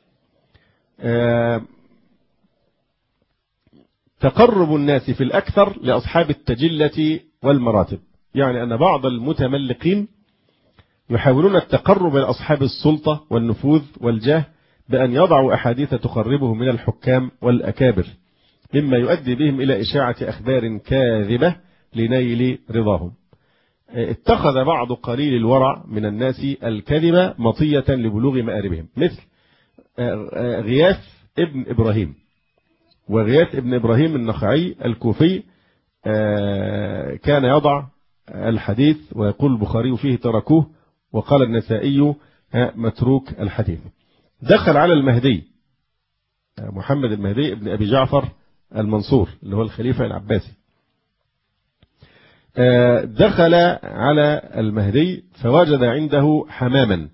تقرب الناس في الأكثر لأصحاب التجلة والمراتب، يعني أن بعض المتملقين يحاولون التقرب إلى أصحاب السلطة والنفوذ والجاه بأن يضعوا أحاديث تقربهم من الحكام والأكابر، مما يؤدي بهم إلى إشاعة أخبار كاذبة لنيل رضاهم. اتخذ بعض قليل الورع من الناس الكذبة مطية لبلوغ مآربهم، مثل غياث ابن إبراهيم. وغياث ابن إبراهيم النخعي الكوفي كان يضع الحديث ويقول البخاري فيه تركوه، وقال النسائي متروك الحديث. دخل على المهدي محمد المهدي ابن أبي جعفر المنصور اللي هو الخليفة العباسي، دخل على المهدي فوجد عنده حماما،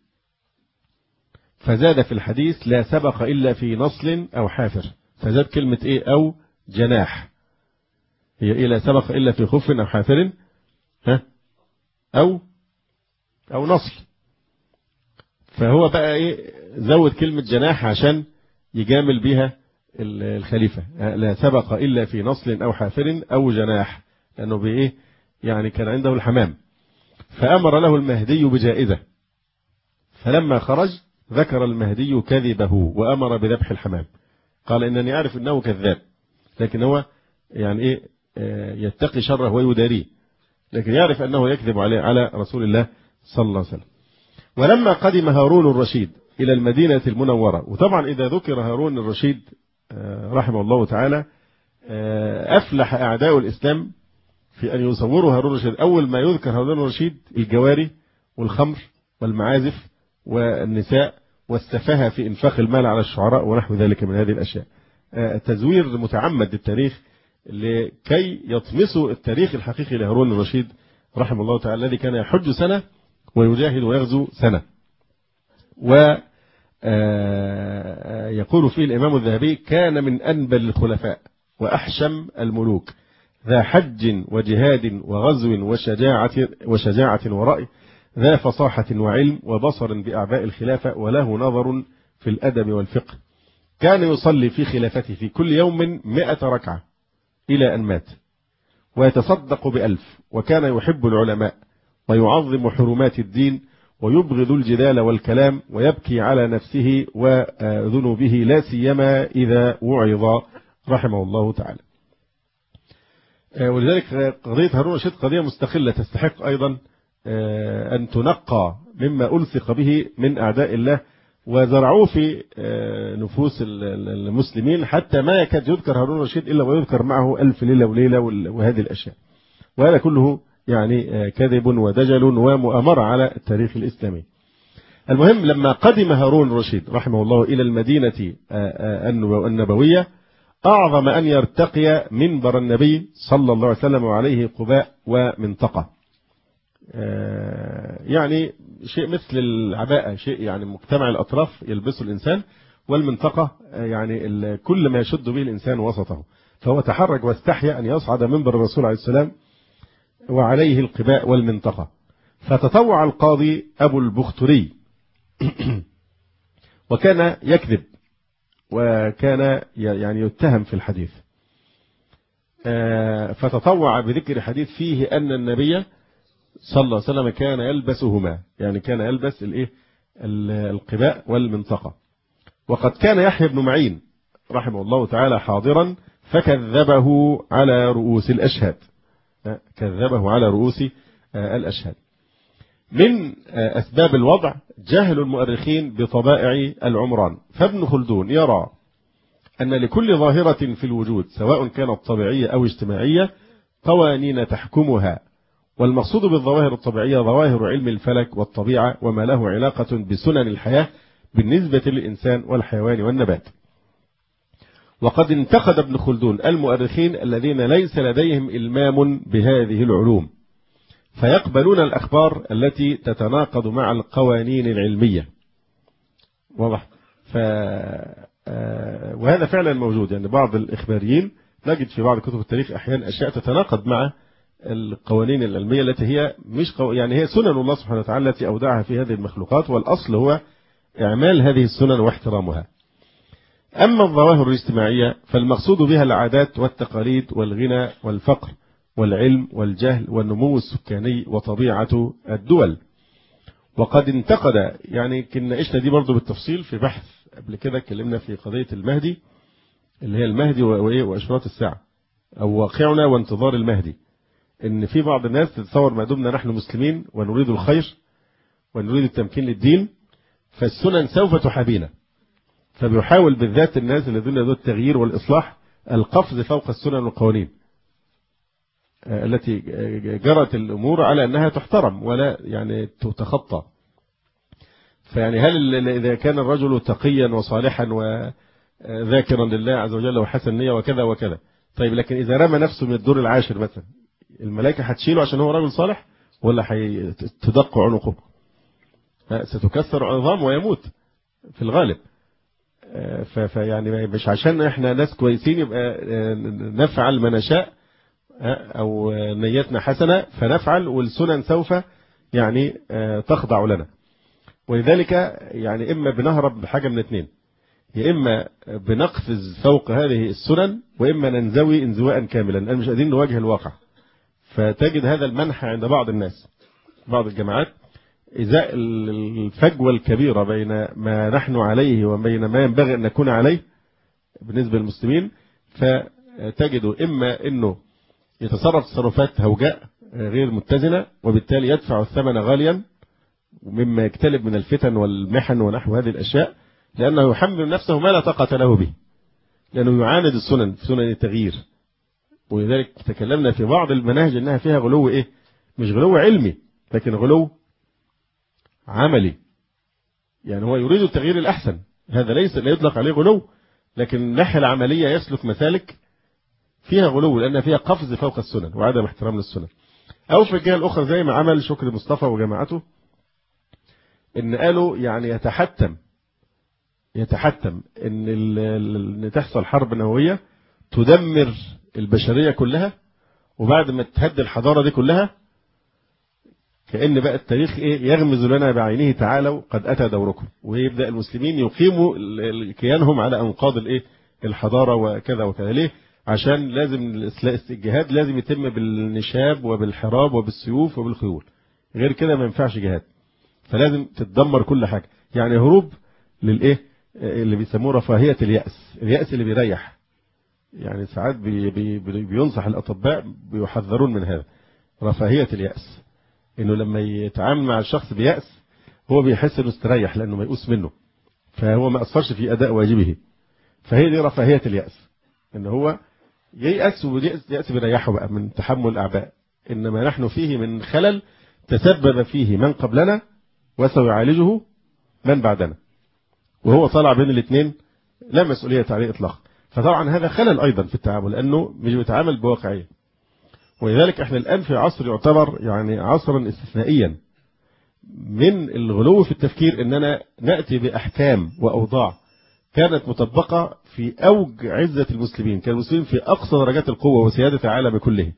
فزاد في الحديث لا سبق إلا في نصل أو حافر، فزاد كلمة إيه أو جناح، هي إيه لا سبق إلا في خف أو حافر ها أو أو نصل، فهو بقى إيه زود كلمة جناح عشان يجامل بها الخليفة، لا سبق إلا في نصل أو حافر أو جناح، لأنه بإيه يعني كان عنده الحمام. فأمر له المهدي بجائزة، فلما خرج ذكر المهدي كذبه وأمر بذبح الحمام، قال إنني أعرف أنه كذاب، لكن هو يعني إيه يتقي شره ويداريه، لكن يعرف أنه يكذب عليه على رسول الله صلى الله عليه وسلم. ولما قدم هارون الرشيد إلى المدينة المنورة، وطبعا إذا ذكر هارون الرشيد رحمه الله تعالى أفلح أعداء الإسلام في أن يصوروا هارون الرشيد. أول ما يذكر هارون الرشيد الجواري والخمر والمعازف والنساء والسفاهة في إنفاق المال على الشعراء ونحو ذلك من هذه الأشياء. تزوير متعمد للتاريخ لكي يطمسوا التاريخ الحقيقي لهارون الرشيد رحمه الله تعالى، الذي كان يحج سنة ويجاهد ويغزو سنة. ويقول فيه الإمام الذهبي كان من أنبل الخلفاء وأحشم الملوك، ذا حج وجهاد وغزو وشجاعة, وشجاعة ورأي، ذا فصاحة وعلم وبصر بأعباء الخلافة، وله نظر في الأدب والفقه. كان يصلي في خلافته في كل يوم مئة ركعة إلى أن مات، ويتصدق بألف، وكان يحب العلماء ويعظم حرمات الدين ويبغض الجدال والكلام، ويبكي على نفسه وذنوبه لا سيما إذا وعظ رحمه الله تعالى. ولذلك قضية هارون الرشيد قضية مستقلة تستحق أيضا أن تنقى مما ألصق به من أعداء الله وزرعوه في نفوس المسلمين، حتى ما يكاد يذكر هارون الرشيد إلا ويذكر معه ألف ليلة وليلة وهذه الأشياء، وهذا كله يعني كذب ودجل ومؤامرة على التاريخ الإسلامي. المهم لما قدم هارون الرشيد رحمه الله إلى المدينة النبوية، أعظم أن يرتقي منبر النبي صلى الله عليه وسلم وعليه قباء ومنطقة، يعني شيء مثل العباءة، شيء يعني مجتمع الأطراف يلبسه الإنسان، والمنطقة يعني كل ما يشد به الإنسان وسطه. فهو تحرج واستحيا أن يصعد منبر الرسول عليه السلام وعليه القباء والمنطقة. فتطوع القاضي أبو البختري وكان يكذب وكان يعني يتهم في الحديث، فتطوع بذكر حديث فيه أن النبي صلى الله عليه وسلم كان يلبسهما، يعني كان يلبس الايه القباء والمنطقة. وقد كان يحيى بن معين رحمه الله تعالى حاضرا فكذبه على رؤوس الأشهاد، كذبه على رؤوس الأشهاد. من أسباب الوضع جهل المؤرخين بطبائع العمران، فابن خلدون يرى أن لكل ظاهرة في الوجود سواء كانت طبيعية أو اجتماعية قوانين تحكمها، والمقصود بالظواهر الطبيعية ظواهر علم الفلك والطبيعة وما له علاقة بسنن الحياة بالنسبة للإنسان والحيوان والنبات. وقد انتقد ابن خلدون المؤرخين الذين ليس لديهم إلمام بهذه العلوم فيقبلون الأخبار التي تتناقض مع القوانين العلمية. واضح؟ ف... وهذا فعلا موجود، يعني بعض الإخباريين نجد في بعض كتب التاريخ أحيانا أشياء تتناقض مع القوانين العلمية التي هي مش قو... يعني هي سنن الله سبحانه وتعالى التي أودعها في هذه المخلوقات، والأصل هو إعمال هذه السنن واحترامها. أما الظواهر الاجتماعية فالمقصود بها العادات والتقاليد والغنى والفقر والعلم والجهل والنمو السكاني وطبيعة الدول. وقد انتقد، يعني كنا ناقشنا دي برضو بالتفصيل في بحث قبل كده، اتكلمنا في قضية المهدي اللي هي المهدي وأشراط الساعة أو واقعنا وانتظار المهدي، إن في بعض الناس تتصور ما دمنا نحن مسلمين ونريد الخير ونريد التمكين للدين فالسنن سوف تحابينا، فبيحاول بالذات الناس الذين يريدون التغيير والإصلاح القفز فوق السنن والقوانين التي جرت الأمور على أنها تحترم ولا يعني تتخطى. فيعني هل إذا كان الرجل تقيا وصالحا وذاكرا لله عز وجل وحسن نية وكذا وكذا، طيب لكن إذا رمى نفسه من الدور العاشر مثلا الملائكة هتشيله عشان هو رجل صالح ولا هتدق عنقه؟ ستكسر عظام ويموت في الغالب. فيعني مش عشان احنا ناس كويسين يبقى نفعل ما نشاء أو نيتنا حسنة فنفعل، والسنن سوف يعني تخضع لنا. ولذلك يعني إما بنهرب بحاجة من اثنين، يا إما بنقفز فوق هذه السنن وإما ننزوي انزواء كاملا لأن مش قادرين نواجه الواقع. فتجد هذا المنحى عند بعض الناس بعض الجماعات إزاء الفجوة الكبيرة بين ما نحن عليه وبين ما ينبغي أن نكون عليه بالنسبة للمسلمين، فتجدوا إما أنه يتصرف تصرفات هوجاء غير متزنة وبالتالي يدفع الثمن غاليا مما يكتلب من الفتن والمحن ونحو هذه الأشياء، لأنه يحمل نفسه ما لا طاقة له به، لأنه يعاند السنن في سنن التغيير. ولذلك تكلمنا في بعض المناهج أنها فيها غلو إيه؟ مش غلو علمي لكن غلو عملي، يعني هو يريد التغيير الأحسن، هذا ليس لا يطلق عليه غلو، لكن الناحية العملية يسلك مسالك فيها غلو لأن فيها قفز فوق السنن وعدم احترام للسنن. أو في الجهة الأخرى زي ما عمل شكري مصطفى وجماعته، إن قالوا يعني يتحتم يتحتم إن, إن تحصل حرب نووية تدمر البشرية كلها، وبعد ما تهد الحضارة دي كلها كأن بقى التاريخ إيه يغمز لنا بعينه تعالوا قد أتى دوركم، ويبدأ المسلمين يقيموا كيانهم على أنقاض الإيه الحضارة وكذا وكذا. ليه؟ عشان لازم الجهاد لازم يتم بالنشاب وبالحراب وبالسيوف وبالخيول، غير كده ما ينفعش جهاد، فلازم تتدمر كل حاجة. يعني هروب للإيه اللي بيسموه رفاهية اليأس، اليأس اللي بيريح. يعني ساعات بي بي بينصح الأطباء بيحذرون من هذا رفاهية اليأس، إنه لما يتعامل مع الشخص بيأس هو بيحس إنه استريح لأنه ما يقوس منه، فهو ما أثرش في أداء واجبه. فهي دي رفاهية اليأس، إن هو ييأس واليأس بيريحه بقى من تحمل الأعباء. إنما نحن فيه من خلل تسبب فيه من قبلنا وسيعالجه من بعدنا، وهو طالع بين الاثنين لا مسؤولية عليه إطلاقا. فطبعا هذا خلل أيضا في التعامل لأنه مش بيتعامل بواقعية. ولذلك احنا الآن في عصر يعتبر يعني عصرا استثنائيا من الغلو في التفكير، إننا نأتي بأحكام وأوضاع كانت مطبقة في أوج عزة المسلمين، كان المسلمين في أقصى درجات القوة وسيادة العالم كله،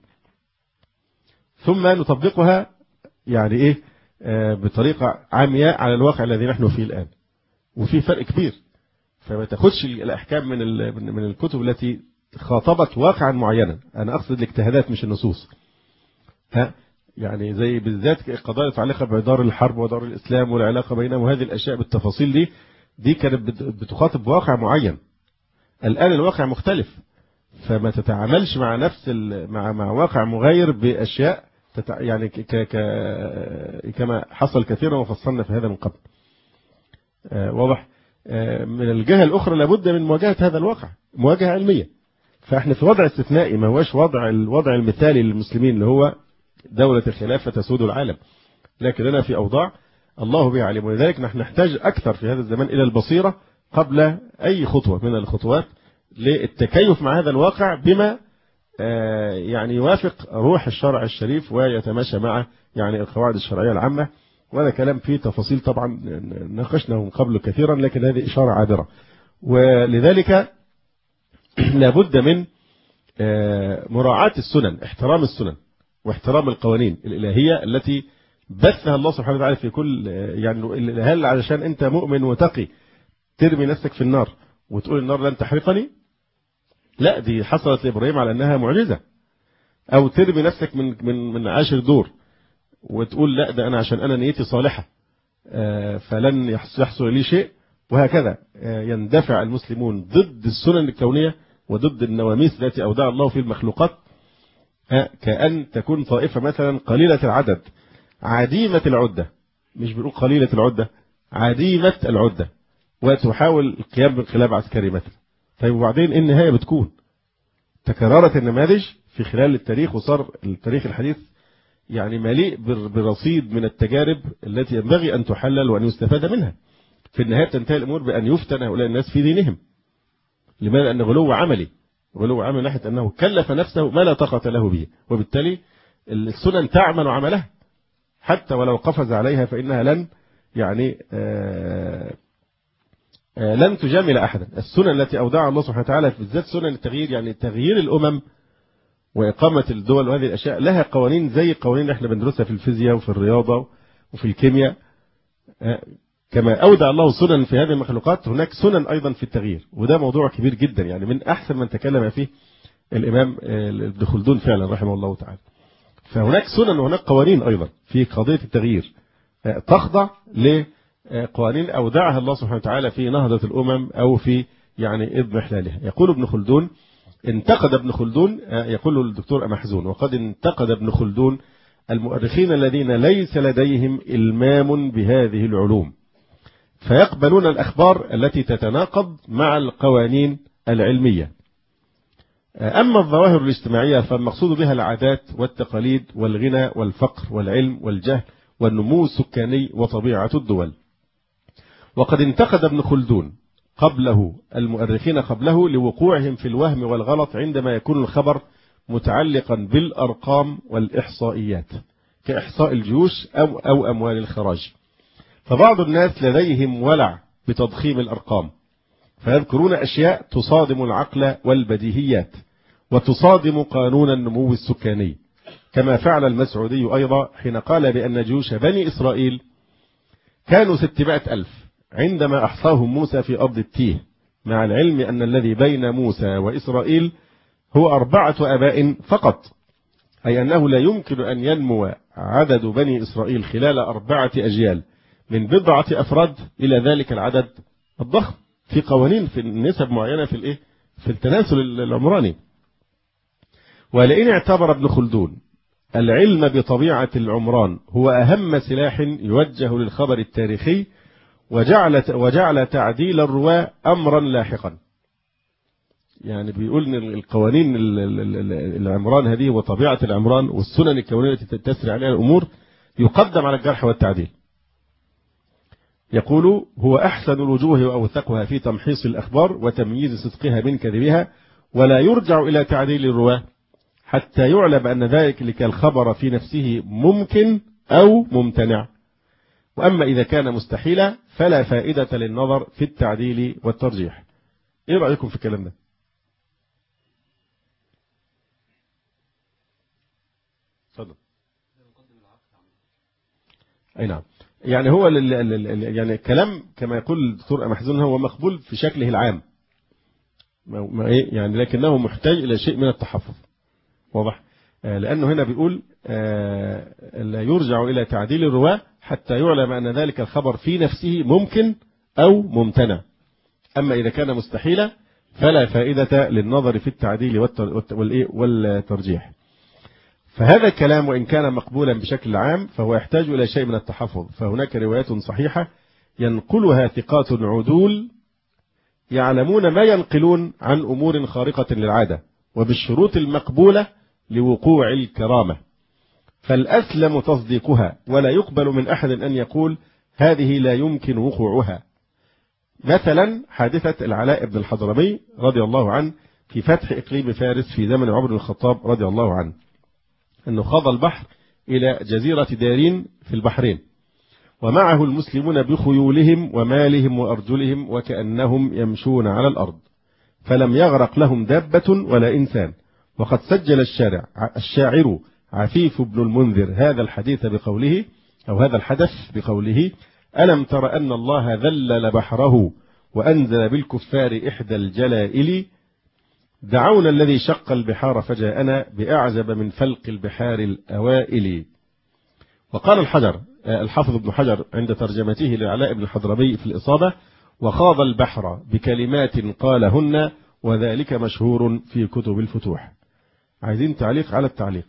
ثم نطبقها يعني إيه آه بطريقة عمياء على الواقع الذي نحن فيه الآن. وفي فرق كبير، فما تاخدش الأحكام من من الكتب التي خاطبت واقعا معينا، أنا أقصد الاجتهادات مش النصوص. ها يعني زي بالذات قضايا متعلقة بدار الحرب ودار الإسلام والعلاقة بينهم وهذه الأشياء بالتفاصيل دي دي كانت بتخاطب واقع معين. الآن الواقع مختلف، فما تتعاملش مع نفس مع مع واقع مغاير بأشياء تتع... يعني ك... ك... كما حصل كثيرا وفصلنا في هذا من قبل. آه واضح. آه من الجهة الأخرى لابد من مواجهة هذا الواقع مواجهة علمية. فاحنا في وضع استثنائي، ما هوش وضع الوضع المثالي للمسلمين اللي هو دولة الخلافة تسود العالم، لكننا في أوضاع الله بها عليم. ولذلك نحن نحتاج أكثر في هذا الزمان إلى البصيرة قبل أي خطوة من الخطوات للتكيف مع هذا الواقع بما يعني يوافق روح الشرع الشريف ويتماشى مع يعني القواعد الشرعية العامة. وهذا كلام فيه تفاصيل طبعا ناقشناه من قبل كثيرا، لكن هذه إشارة عابرة. ولذلك لابد من مراعاة السنن، احترام السنن واحترام القوانين الإلهية التي بثها الله سبحانه وتعالى في كل، يعني هل علشان أنت مؤمن وتقي ترمي نفسك في النار وتقول النار لن تحرقني؟ لا، دي حصلت لإبراهيم على أنها معجزة. أو ترمي نفسك من من من عاشر دور وتقول لا، ده أنا عشان أنا نيتي صالحة فلن يحصل لي شيء. وهكذا يندفع المسلمون ضد السنن الكونية وضد النواميس التي أودع الله في المخلوقات، كأن تكون طائفة مثلا قليلة العدد عديمة العدة، مش بنقول قليلة العدة، عديمة العدة، وتحاول القيام بانقلاب عسكري مثلا. طيب وبعدين النهاية بتكون تكررت النماذج في خلال التاريخ، وصار التاريخ الحديث يعني مليء برصيد من التجارب التي ينبغي أن تحلل وأن يستفاد منها. في النهاية تنتهي الأمور بأن يفتن هؤلاء الناس في دينهم. لماذا؟ أن غلو عملي، غلو عمل ناحية أنه كلف نفسه ما لا طاقة له به، وبالتالي السنن تعمل عملها حتى ولو قفز عليها فإنها لن يعني آآ آآ لن تجامل أحدا. السنن التي أودعها الله سبحانه وتعالى بالذات سنن التغيير، يعني تغيير الأمم وإقامة الدول وهذه الأشياء لها قوانين زي القوانين اللي احنا بندرسها في الفيزياء وفي الرياضة وفي الكيمياء. كما أودع الله سنن في هذه المخلوقات هناك سنن أيضا في التغيير، وده موضوع كبير جدا، يعني من أحسن من تكلم فيه الإمام ابن خلدون فعلا رحمه الله تعالى. فهناك سنن وهناك قوانين أيضا في قضية التغيير تخضع لقوانين أودعها الله سبحانه وتعالى في نهضة الأمم أو في يعني إضمحلالها. يقول ابن خلدون انتقد ابن خلدون، يقول الدكتور محزون، وقد انتقد ابن خلدون المؤرخين الذين ليس لديهم إلمام بهذه العلوم فيقبلون الأخبار التي تتناقض مع القوانين العلمية. أما الظواهر الاجتماعية فالمقصود بها العادات والتقاليد والغنى والفقر والعلم والجهل والنمو السكاني وطبيعة الدول. وقد انتقد ابن خلدون قبله المؤرخين قبله لوقوعهم في الوهم والغلط عندما يكون الخبر متعلقا بالأرقام والإحصائيات كإحصاء الجيوش أو, أو أموال الخراج. فبعض الناس لديهم ولع بتضخيم الأرقام فيذكرون أشياء تصادم العقل والبديهيات وتصادم قانون النمو السكاني، كما فعل المسعودي أيضا حين قال بأن جيوش بني إسرائيل كانوا ستمائة ألف عندما أحصاهم موسى في أرض التيه، مع العلم أن الذي بين موسى وإسرائيل هو أربعة أباء فقط، أي أنه لا يمكن أن ينمو عدد بني إسرائيل خلال أربعة أجيال من بضعة أفراد إلى ذلك العدد الضخم، في قوانين في نسب معينة في الإيه في التناسل العمراني. ولئن اعتبر ابن خلدون العلم بطبيعة العمران هو أهم سلاح يوجه للخبر التاريخي وجعل وجعل تعديل الرواة أمرا لاحقا. يعني بيقول ان القوانين العمران هذه وطبيعة العمران والسنن الكونية التي تسري عليها الأمور يقدم على الجرح والتعديل. يقول هو أحسن الوجوه وأوثقها في تمحيص الأخبار وتمييز صدقها من كذبها، ولا يرجع إلى تعديل الرواة حتى يعلم أن ذلك الخبر في نفسه ممكن أو ممتنع، وأما إذا كان مستحيلا فلا فائدة للنظر في التعديل والترجيح. إيه رأيكم في الكلام ده؟ تفضل. أي نعم. يعني هو يعني الكلام كما يقول الدكتور محزون هو مقبول في شكله العام، يعني لكنه محتاج إلى شيء من التحفظ. واضح؟ لأنه هنا بيقول لا يرجع إلى تعديل الرواة حتى يعلم أن ذلك الخبر في نفسه ممكن أو ممتنع، أما إذا كان مستحيلا فلا فائدة للنظر في التعديل والترجيح. فهذا الكلام وإن كان مقبولا بشكل عام فهو يحتاج إلى شيء من التحفظ. فهناك روايات صحيحة ينقلها ثقات عدول يعلمون ما ينقلون عن أمور خارقة للعادة وبالشروط المقبولة لوقوع الكرامة، فالأسلم تصديقها، ولا يقبل من أحد أن يقول هذه لا يمكن وقوعها. مثلا حادثة العلاء بن الحضرمي رضي الله عنه في فتح إقليم فارس في زمن عمر بن الخطاب رضي الله عنه، أنه خاض البحر إلى جزيرة دارين في البحرين، ومعه المسلمون بخيولهم ومالهم وأرجلهم وكأنهم يمشون على الأرض، فلم يغرق لهم دابة ولا إنسان. وقد سجل الشارع الشاعر عفيف بن المنذر هذا الحديث بقوله أو هذا الحدث بقوله: ألم تر أن الله ذلل بحره وأنزل بالكفار إحدى الجلائل، دعونا الذي شق البحار فجاءنا بأعجب من فلق البحار الأوائل. وقال الحجر الحافظ ابن حجر عند ترجمته لعلاء بن الحضرمي في الإصابة: وخاض البحر بكلمات قالهن وذلك مشهور في كتب الفتوح. عايزين تعليق على التعليق.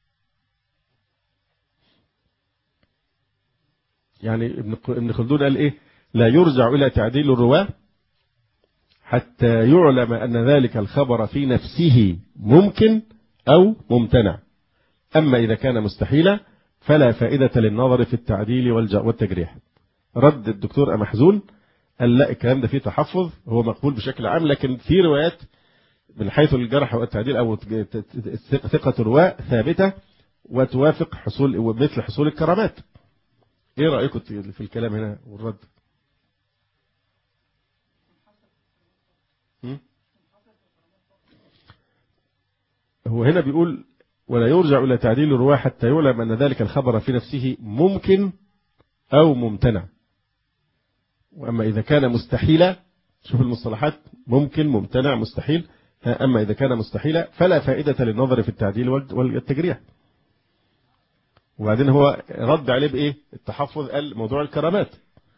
يعني ابن خلدون قال إيه؟ لا يرجع إلى تعديل الرواة حتى يعلم أن ذلك الخبر في نفسه ممكن أو ممتنع، أما إذا كان مستحيلا فلا فائدة للنظر في التعديل والتجريح. رد الدكتور أمحزون قال لا، الكلام ده فيه تحفظ، هو مقبول بشكل عام، لكن في روايات من حيث الجرح والتعديل أو ثقة الرواة ثابتة وتوافق حصول مثل حصول الكرامات. إيه رأيكم في الكلام هنا والرد؟ هو هنا بيقول ولا يرجع إلى تعديل الرواة حتى يعلم أن ذلك الخبر في نفسه ممكن أو ممتنع، وأما إذا كان مستحيلا، شوف المصطلحات: ممكن، ممتنع، مستحيل. أما إذا كان مستحيلا فلا فائدة للنظر في التعديل والتجريح. وبعدين هو رد عليه بإيه؟ التحفظ، قال موضوع الكرامات.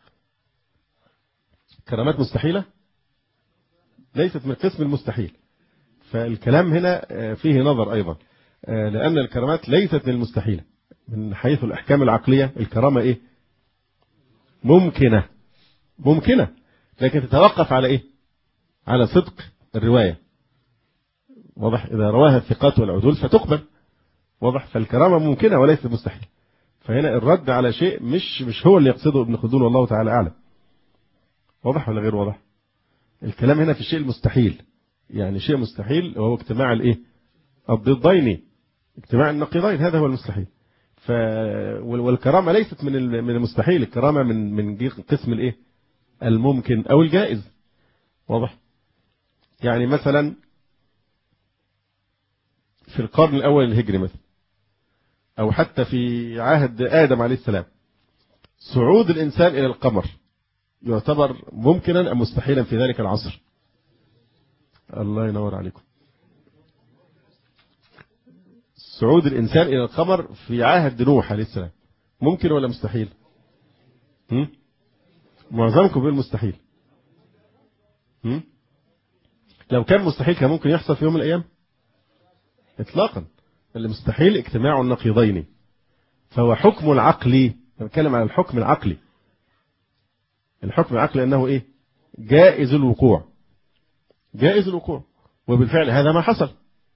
كرامات مستحيلة ليست من قسم المستحيل، فالكلام هنا فيه نظر أيضا، لأن الكرامات ليست من المستحيلة. من حيث الأحكام العقلية الكرامة إيه؟ ممكنة ممكنة لكن تتوقف على إيه؟ على صدق الرواية. واضح؟ إذا رواها الثقات والعدول فتقبل. واضح؟ فالكرامة ممكنة وليست مستحيل. فهنا الرد على شيء مش مش هو اللي يقصده ابن خلدون والله تعالى أعلم. واضح ولا غير واضح؟ الكلام هنا في الشيء المستحيل، يعني شيء مستحيل وهو اجتماع الايه؟ الضدين، اجتماع النقيضين، هذا هو المستحيل. ف والكرامة ليست من من المستحيل، الكرامة من من قسم الايه؟ الممكن أو الجائز. واضح؟ يعني مثلا في القرن الأول الهجري مثلا، أو حتى في عهد آدم عليه السلام، صعود الإنسان إلى القمر يعتبر ممكنا أم مستحيلا في ذلك العصر؟ الله ينور عليكم. صعود الإنسان إلى القمر في عهد نوح عليه السلام ممكن ولا مستحيل؟ هم؟ معظمكم بيقول مستحيل. هم؟ لو كان مستحيل كان ممكن يحصل في يوم من الأيام؟ إطلاقا. المستحيل اجتماع النقيضين، فهو حكم العقلي. نتكلم عن الحكم العقلي. الحكم العقلي أنه إيه؟ جائز الوقوع، جائز الوقوع، وبالفعل هذا ما حصل.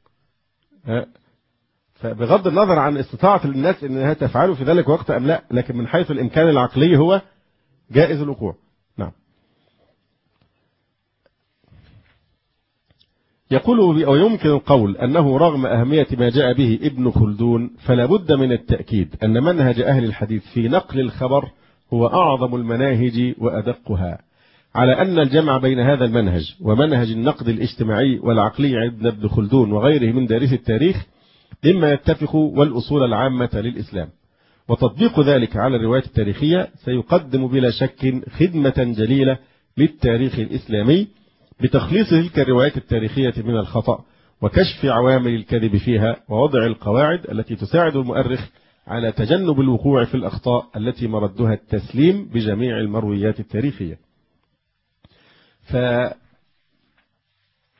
فبغض النظر عن استطاعة الناس أنها تفعله في ذلك وقت أم لا، لكن من حيث الإمكان العقلي هو جائز الوقوع. نعم. يقول أو يمكن القول أنه رغم أهمية ما جاء به ابن خلدون فلا بد من التأكيد أن منهج أهل الحديث في نقل الخبر هو أعظم المناهج وأدقها، على أن الجمع بين هذا المنهج ومنهج النقد الاجتماعي والعقلي عند ابن خلدون وغيره من دارسي التاريخ مما يتفق والأصول العامة للإسلام، وتطبيق ذلك على الروايات التاريخية سيقدم بلا شك خدمة جليلة للتاريخ الإسلامي بتخليص تلك الروايات التاريخية من الخطأ وكشف عوامل الكذب فيها ووضع القواعد التي تساعد المؤرخ على تجنب الوقوع في الأخطاء التي مردها التسليم بجميع المرويات التاريخية. ف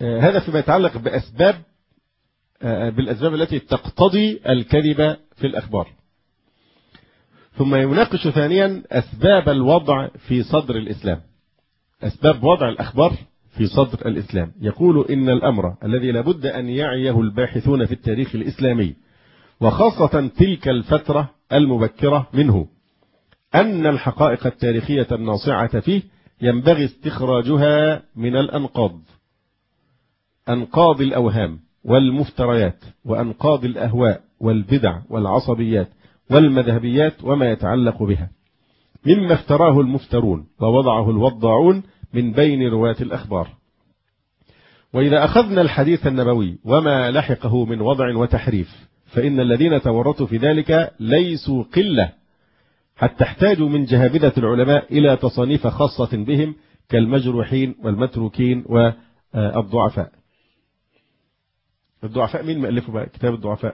هذا فيما يتعلق بأسباب بالأسباب التي تقتضي الكذب في الأخبار. ثم يناقش ثانيا أسباب الوضع في صدر الإسلام، أسباب وضع الأخبار في صدر الإسلام. يقول إن الأمر الذي لابد أن يعيه الباحثون في التاريخ الإسلامي وخاصة تلك الفترة المبكرة منه أن الحقائق التاريخية الناصعة فيه ينبغي استخراجها من الأنقاض، أنقاض الأوهام والمفتريات وأنقاض الأهواء والبدع والعصبيات والمذهبيات وما يتعلق بها مما افتراه المفترون ووضعه الوضاعون من بين رواة الأخبار. وإذا أخذنا الحديث النبوي وما لحقه من وضع وتحريف فإن الذين تورطوا في ذلك ليسوا قلة، حتى احتاجوا من جهابذة العلماء إلى تصانيف خاصة بهم كالمجروحين والمتروكين والضعفاء. الضعفاء مين مؤلفه بقى كتاب الضعفاء؟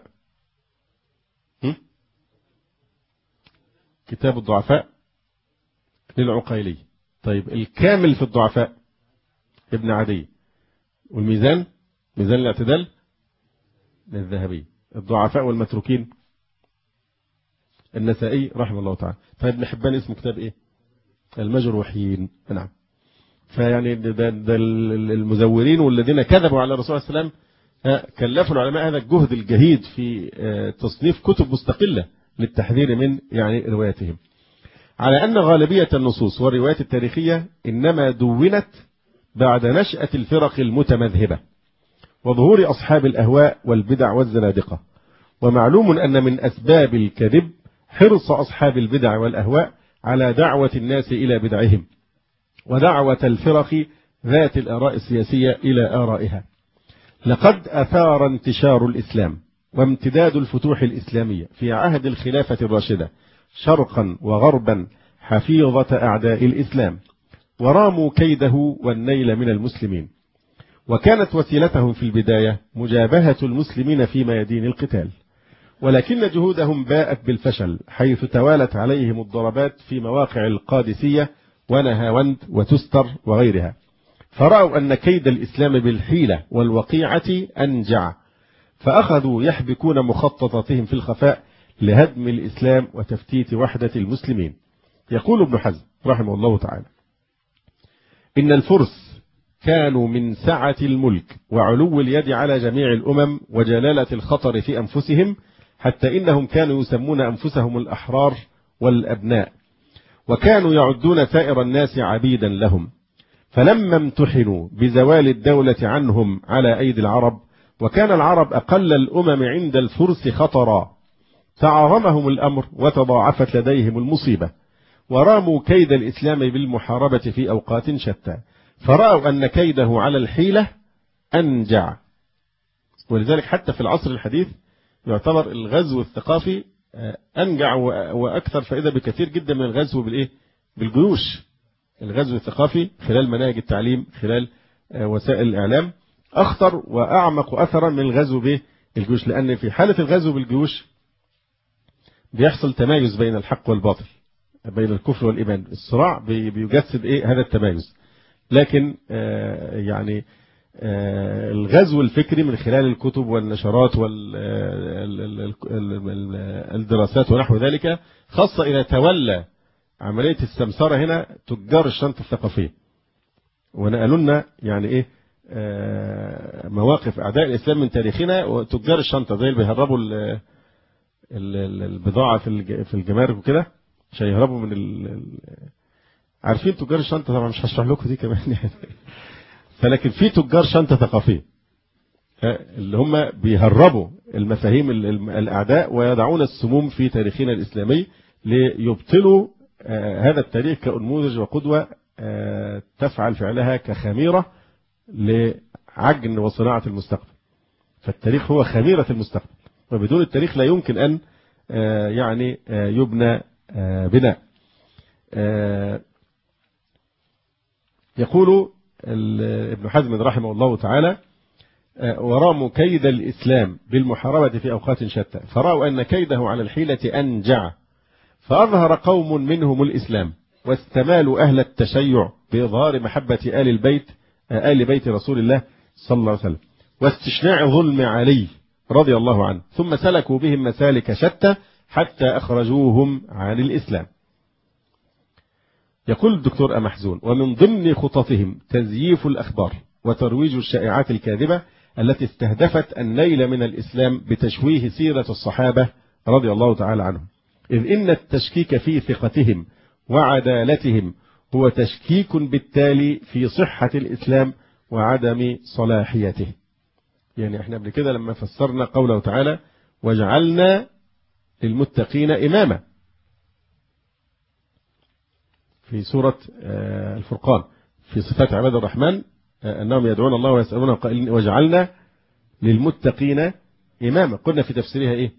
كتاب الضعفاء للعقيلي. طيب الكامل في الضعفاء ابن عدي، والميزان ميزان الاعتدال للذهبي. الضعفاء والمتروكين النسائي رحمه الله تعالى. طيب ابن حبان اسمه كتاب ايه؟ المجروحين. نعم. فيعني ده, ده المزورين والذين كذبوا على الرسول صلى الله عليه وسلم كلفوا العلماء هذا الجهد الجهيد في تصنيف كتب مستقلة للتحذير من يعني رواياتهم، على أن غالبية النصوص والروايات التاريخية إنما دونت بعد نشأة الفرق المتمذهبة وظهور أصحاب الأهواء والبدع والزنادقة. ومعلوم أن من أسباب الكذب حرص أصحاب البدع والأهواء على دعوة الناس إلى بدعهم ودعوة الفرق ذات الآراء السياسية إلى آرائها. لقد أثار انتشار الإسلام وامتداد الفتوح الإسلامية في عهد الخلافة الراشدة شرقا وغربا حفيظة أعداء الإسلام، وراموا كيده والنيل من المسلمين، وكانت وسيلتهم في البداية مجابهة المسلمين في ميادين القتال، ولكن جهودهم باءت بالفشل حيث توالت عليهم الضربات في مواقع القادسية ونهاوند وتستر وغيرها، فرأوا أن كيد الإسلام بالحيلة والوقيعة أنجع، فأخذوا يحبكون مخططاتهم في الخفاء لهدم الإسلام وتفتيت وحدة المسلمين. يقول ابن حزم رحمه الله تعالى: إن الفرس كانوا من سعة الملك وعلو اليد على جميع الأمم وجلالة الخطر في أنفسهم، حتى إنهم كانوا يسمون أنفسهم الأحرار والأبناء، وكانوا يعدون سائر الناس عبيدا لهم. فلما امتحنوا بزوال الدولة عنهم على أيدي العرب، وكان العرب أقل الأمم عند الفرس خطرا، تعاظمهم الأمر وتضاعفت لديهم المصيبة، وراموا كيد الإسلام بالمحاربة في أوقات شتى، فرأوا أن كيده على الحيلة أنجع. ولذلك حتى في العصر الحديث يعتبر الغزو الثقافي أنجع وأكثر فائدة بكثير جدا من الغزو بالإيه؟ بالجيوش. الغزو الثقافي خلال مناهج التعليم، خلال وسائل الإعلام، أخطر وأعمق أثرا من الغزو بالجيوش، لأن في حالة الغزو بالجيوش بيحصل تمايز بين الحق والباطل، بين الكفر والإيمان. الصراع بيجسد إيه هذا التمايز. لكن آه يعني آه الغزو الفكري من خلال الكتب والنشرات والدراسات ونحو ذلك، خاصة إذا تولى عملية السمسرة هنا تجار الشنطة الثقافية، ونقلوا لنا يعني إيه آه مواقف أعداء الإسلام من تاريخنا، وتجار الشنطة زي اللي بيهربوا البضاعة في الجمارك وكده عشان يهربوا من ال... عارفين تجار الشنطة طبعا مش هشرح لكم دي كمان يعني. فلكن في تجار شنطة ثقافية اللي هم بيهربوا المفاهيم الأعداء ويضعون السموم في تاريخنا الإسلامي ليبطلوا هذا التاريخ كأنموذج وقدوة تفعل فعلها كخميرة لعجن وصناعة المستقبل. فالتاريخ هو خميرة المستقبل، وبدون التاريخ لا يمكن أن يعني يبنى بناء. يقول ابن حزم رحمه الله تعالى: وراموا كيد الإسلام بالمحاربة في أوقات شتى، فرأوا أن كيده على الحيلة أنجع، فأظهر قوم منهم الإسلام واستمالوا أهل التشيع بإظهار محبة آل البيت آل بيت رسول الله صلى الله عليه وسلم واستشناع ظلم علي رضي الله عنه، ثم سلكوا بهم مسالك شتى حتى أخرجوهم عن الإسلام. يقول الدكتور أمحزون: ومن ضمن خططهم تزييف الأخبار وترويج الشائعات الكاذبة التي استهدفت النيل من الإسلام بتشويه سيرة الصحابة رضي الله تعالى عنهم، إذ إن التشكيك في ثقتهم وعدالتهم هو تشكيك بالتالي في صحة الإسلام وعدم صلاحيته. يعني احنا قبل كده لما فسرنا قوله تعالى: وجعلنا للمتقين إماما في سورة الفرقان في صفات عباد الرحمن أنهم يدعون الله ويسألونه قائلين وجعلنا للمتقين إماما، قلنا في تفسيرها إيه؟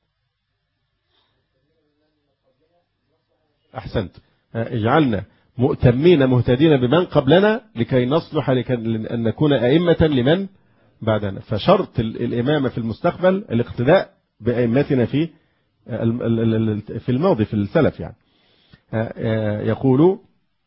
أحسنت، اجعلنا مؤتمين مهتدين بمن قبلنا لكي نصلح لكي أن نكون أئمة لمن بعدنا. فشرط الإمامة في المستقبل الاقتداء بأئمتنا في في الماضي في السلف. يعني يقول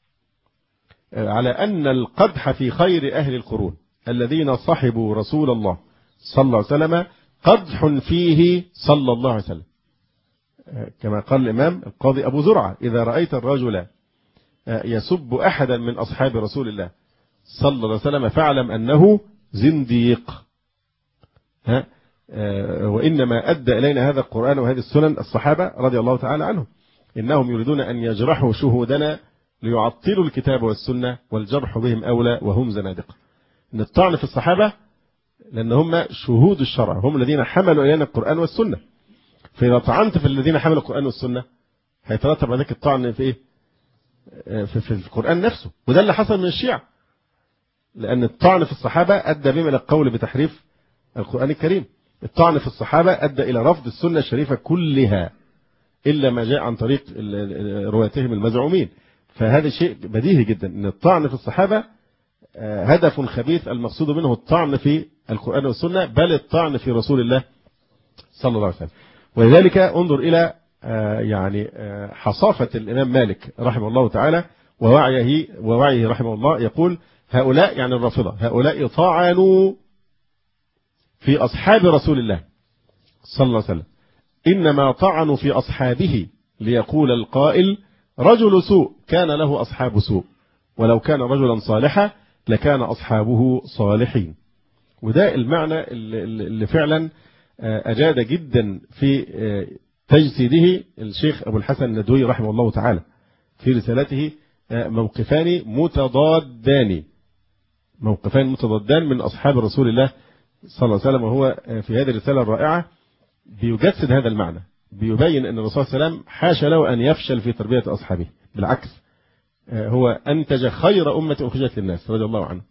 على أن القدح في خير أهل القرون الذين صحبوا رسول الله صلى الله عليه وسلم قدح فيه صلى الله عليه وسلم، كما قال الإمام القاضي أبو زرعة: إذا رأيت الرجل يسب أحدا من أصحاب رسول الله صلى الله عليه وسلم فاعلم أنه زنديق. ها وإنما أدى إلينا هذا القرآن وهذه السنن الصحابة رضي الله تعالى عنهم، إنهم يريدون أن يجرحوا شهودنا ليعطلوا الكتاب والسنة والجرح بهم أولى وهم زنادقة. إن الطعن في الصحابة لأن هم شهود الشرع، هم الذين حملوا إلينا القرآن والسنة، فإذا طعنت في الذين حملوا القرآن والسنة هيترتب عليك الطعن في إيه؟ في, في القرآن نفسه. وده اللي حصل من الشيعة، لأن الطعن في الصحابة أدى بهم إلى القول بتحريف القرآن الكريم. الطعن في الصحابة أدى إلى رفض السنة الشريفة كلها إلا ما جاء عن طريق رواتهم المزعومين. فهذا شيء بديهي جدا أن الطعن في الصحابة هدف خبيث المقصود منه الطعن في القرآن والسنة، بل الطعن في رسول الله صلى الله عليه وسلم. ولذلك انظر إلى يعني حصافة الإمام مالك رحمه الله تعالى ووعيه ووعيه رحمه الله، يقول: هؤلاء يعني الرافضة هؤلاء طعنوا في أصحاب رسول الله صلى الله عليه وسلم، إنما طعنوا في أصحابه ليقول القائل: رجل سوء كان له أصحاب سوء، ولو كان رجلا صالحا لكان أصحابه صالحين. وده المعنى اللي فعلا أجاد جدا في تجسيده الشيخ أبو الحسن الندوي رحمه الله تعالى في رسالته موقفان متضادان موقفان متضادان من أصحاب رسول الله صلى الله عليه وسلم. وهو في هذه الرسالة الرائعة بيجسد هذا المعنى، بيبين أن الرسول صلى الله عليه وسلم حاشا له أن يفشل في تربية أصحابه، بالعكس هو أنتج خير أمة أخرجت للناس رضي الله عنه.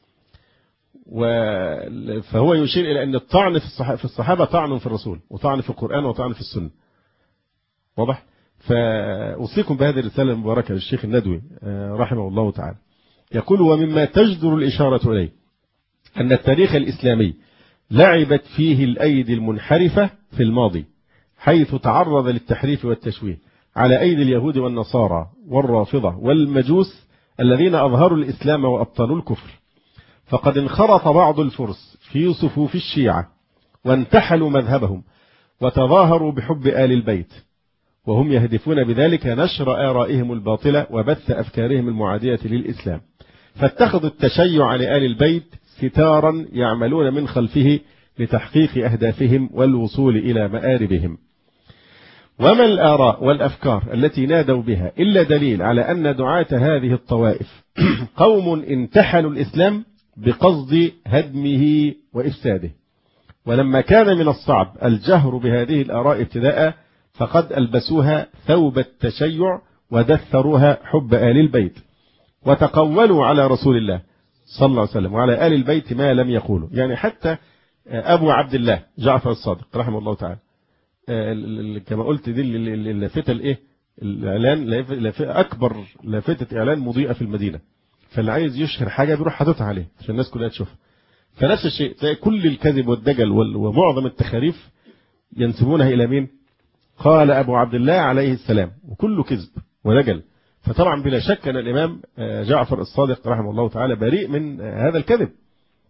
فهو يشير إلى أن الطعن في الصحابة طعن في الرسول وطعن في القرآن وطعن في السنة. واضح؟ فأوصيكم بهذه الرسالة المباركة للشيخ الندوي رحمه الله تعالى. يقول: ومما تجدر الإشارة إليه أن التاريخ الإسلامي لعبت فيه الأيدي المنحرفة في الماضي، حيث تعرض للتحريف والتشويه على أيدي اليهود والنصارى والرافضة والمجوس الذين أظهروا الإسلام وأبطلوا الكفر. فقد انخرط بعض الفرس في صفوف الشيعة وانتحلوا مذهبهم وتظاهروا بحب آل البيت، وهم يهدفون بذلك نشر آرائهم الباطلة وبث أفكارهم المعادية للإسلام، فاتخذوا التشيع لآل البيت ستارا يعملون من خلفه لتحقيق أهدافهم والوصول إلى مآربهم. وما الآراء والأفكار التي نادوا بها إلا دليل على أن دعاة هذه الطوائف قوم انتحلوا الإسلام بقصد هدمه وإفساده. ولما كان من الصعب الجهر بهذه الآراء ابتداء، فقد ألبسوها ثوب التشيع ودثروها حب آل البيت، وتقولوا على رسول الله صلى الله عليه وسلم وعلى آل البيت ما لم يقولوا. يعني حتى أبو عبد الله جعفر الصادق رحمه الله تعالى، كما قلت دي اللافتة الايه الاعلان اكبر لافتة اعلان مضيئة في المدينة، فاللي عايز يشهر حاجة بيروح حاططها عليه عشان الناس كلها تشوفها. فنفس الشيء تلاقي كل الكذب والدجل ومعظم التخاريف ينسبونها الى مين؟ قال ابو عبد الله عليه السلام، وكله كذب ودجل. فطبعا بلا شك ان الامام جعفر الصادق رحمه الله تعالى بريء من هذا الكذب.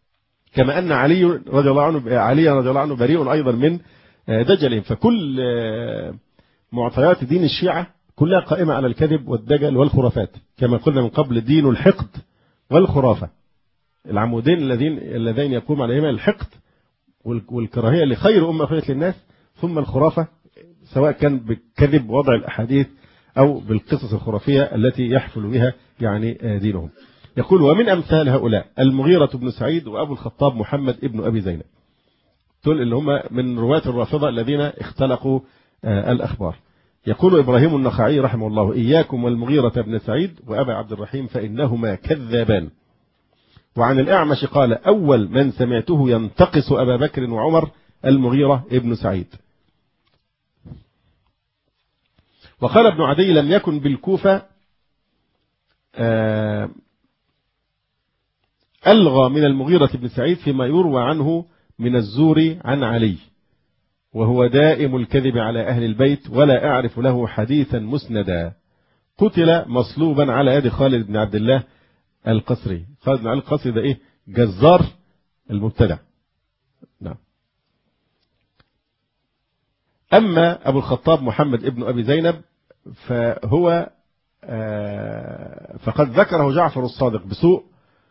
كما أن علي رضي الله عنه علي رضي الله عنه بريء أيضا من دجلهم. فكل معطيات دين الشيعة كلها قائمة على الكذب والدجل والخرافات، كما قلنا من قبل دين الحقد والخرافة، العمودين الذين اللذين يقوم عليهما الحقد والكراهية لخير أمة أخرجت للناس، ثم الخرافة سواء كان بكذب وضع الأحاديث أو بالقصص الخرافية التي يحفل بها يعني دينهم. يقول ومن أمثال هؤلاء المغيرة بن سعيد وأبو الخطاب محمد ابن أبي زينب، دول اللي هم من رواة الرافضة الذين اختلقوا الأخبار. يقول إبراهيم النخعي رحمه الله إياكم والمغيرة بن سعيد وأبا عبد الرحيم فإنهما كذابان. وعن الأعمش قال أول من سمعته ينتقص أبا بكر وعمر المغيرة ابن سعيد. وقال ابن عدي لم يكن بالكوفة ألغى من المغيرة بن سعيد فيما يروى عنه من الزور عن علي، وهو دائم الكذب على أهل البيت ولا أعرف له حديثا مسندا. قتل مصلوبا على يد خالد بن عبد الله القصري. خالد بن عبد الله القصري ده إيه؟ جزار المبتدع. نعم. أما أبو الخطاب محمد ابن أبي زينب فهو فقد ذكره جعفر الصادق بسوء،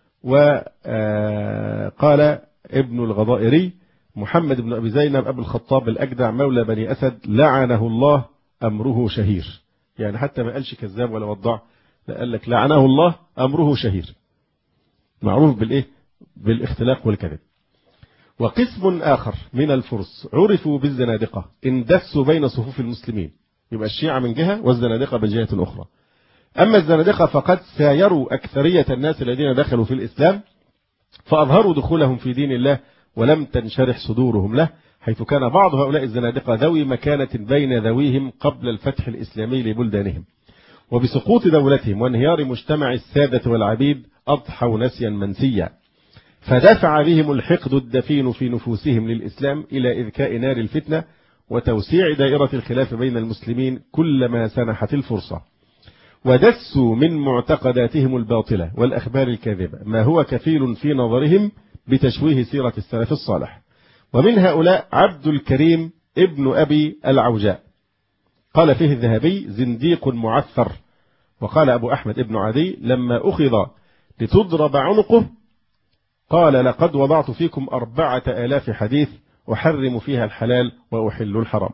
وقال ابن الغضائري محمد بن أبي زينب أبو الخطاب الأجدع مولى بني أسد لعنه الله أمره شهير. يعني حتى ما قالش كذاب ولا وضع، قال لك لعنه الله أمره شهير، معروف بالإيه؟ بالاختلاق والكذب. وقسم آخر من الفرس عرفوا بالزنادقة اندسوا بين صفوف المسلمين، يبقى الشيعة من جهة والزنادقة من جهة أخرى. أما الزنادقة فقد سايروا أكثرية الناس الذين دخلوا في الإسلام فأظهروا دخولهم في دين الله ولم تنشرح صدورهم له، حيث كان بعض هؤلاء الزنادقة ذوي مكانة بين ذويهم قبل الفتح الإسلامي لبلدانهم، وبسقوط دولتهم وانهيار مجتمع السادة والعبيد أضحوا نسيا منسيا، فدفع بهم الحقد الدفين في نفوسهم للإسلام إلى إذكاء نار الفتنة وتوسيع دائرة الخلاف بين المسلمين كلما سنحت الفرصة، ودسوا من معتقداتهم الباطلة والأخبار الكاذبة ما هو كفيل في نظرهم بتشويه سيرة السلف الصالح. ومن هؤلاء عبد الكريم ابن أبي العوجاء، قال فيه الذهبي زنديق معثر. وقال أبو أحمد ابن عدي لما أخذ لتضرب عنقه قال لقد وضعت فيكم أربعة آلاف حديث أحرم فيها الحلال وأحل الحرام.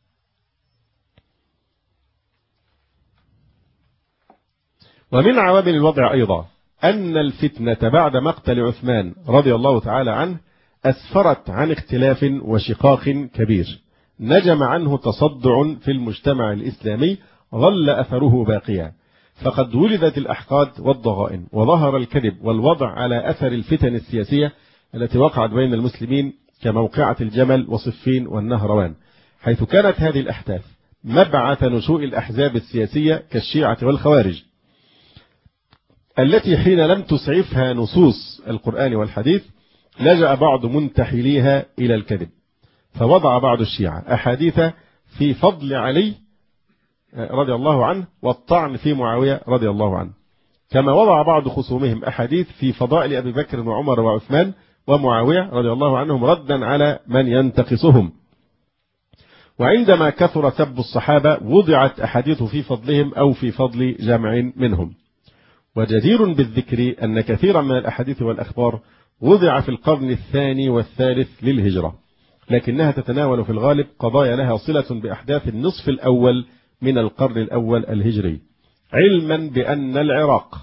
ومن عوامل الوضع أيضا أن الفتنة بعد مقتل عثمان رضي الله تعالى عنه أسفرت عن اختلاف وشقاق كبير نجم عنه تصدع في المجتمع الإسلامي ظل أثره باقيا، فقد ولدت الأحقاد والضغائن وظهر الكذب والوضع على أثر الفتن السياسية التي وقعت بين المسلمين كموقعة الجمل وصفين والنهروان، حيث كانت هذه الأحداث مبعث نشوء الأحزاب السياسية كالشيعة والخوارج، التي حين لم تسعفها نصوص القرآن والحديث لجأ بعض منتحليها إلى الكذب، فوضع بعض الشيعة أحاديث في فضل علي رضي الله عنه والطعن في معاوية رضي الله عنه، كما وضع بعض خصومهم أحاديث في فضائل أبي بكر وعمر وعثمان ومعاوية رضي الله عنهم ردا على من ينتقصهم. وعندما كثر سب الصحابة وضعت أحاديث في فضلهم أو في فضل جمع منهم. وجدير بالذكر أن كثيرا من الأحاديث والأخبار وضع في القرن الثاني والثالث للهجرة، لكنها تتناول في الغالب قضايا لها صلة بأحداث النصف الأول من القرن الأول الهجري، علما بأن العراق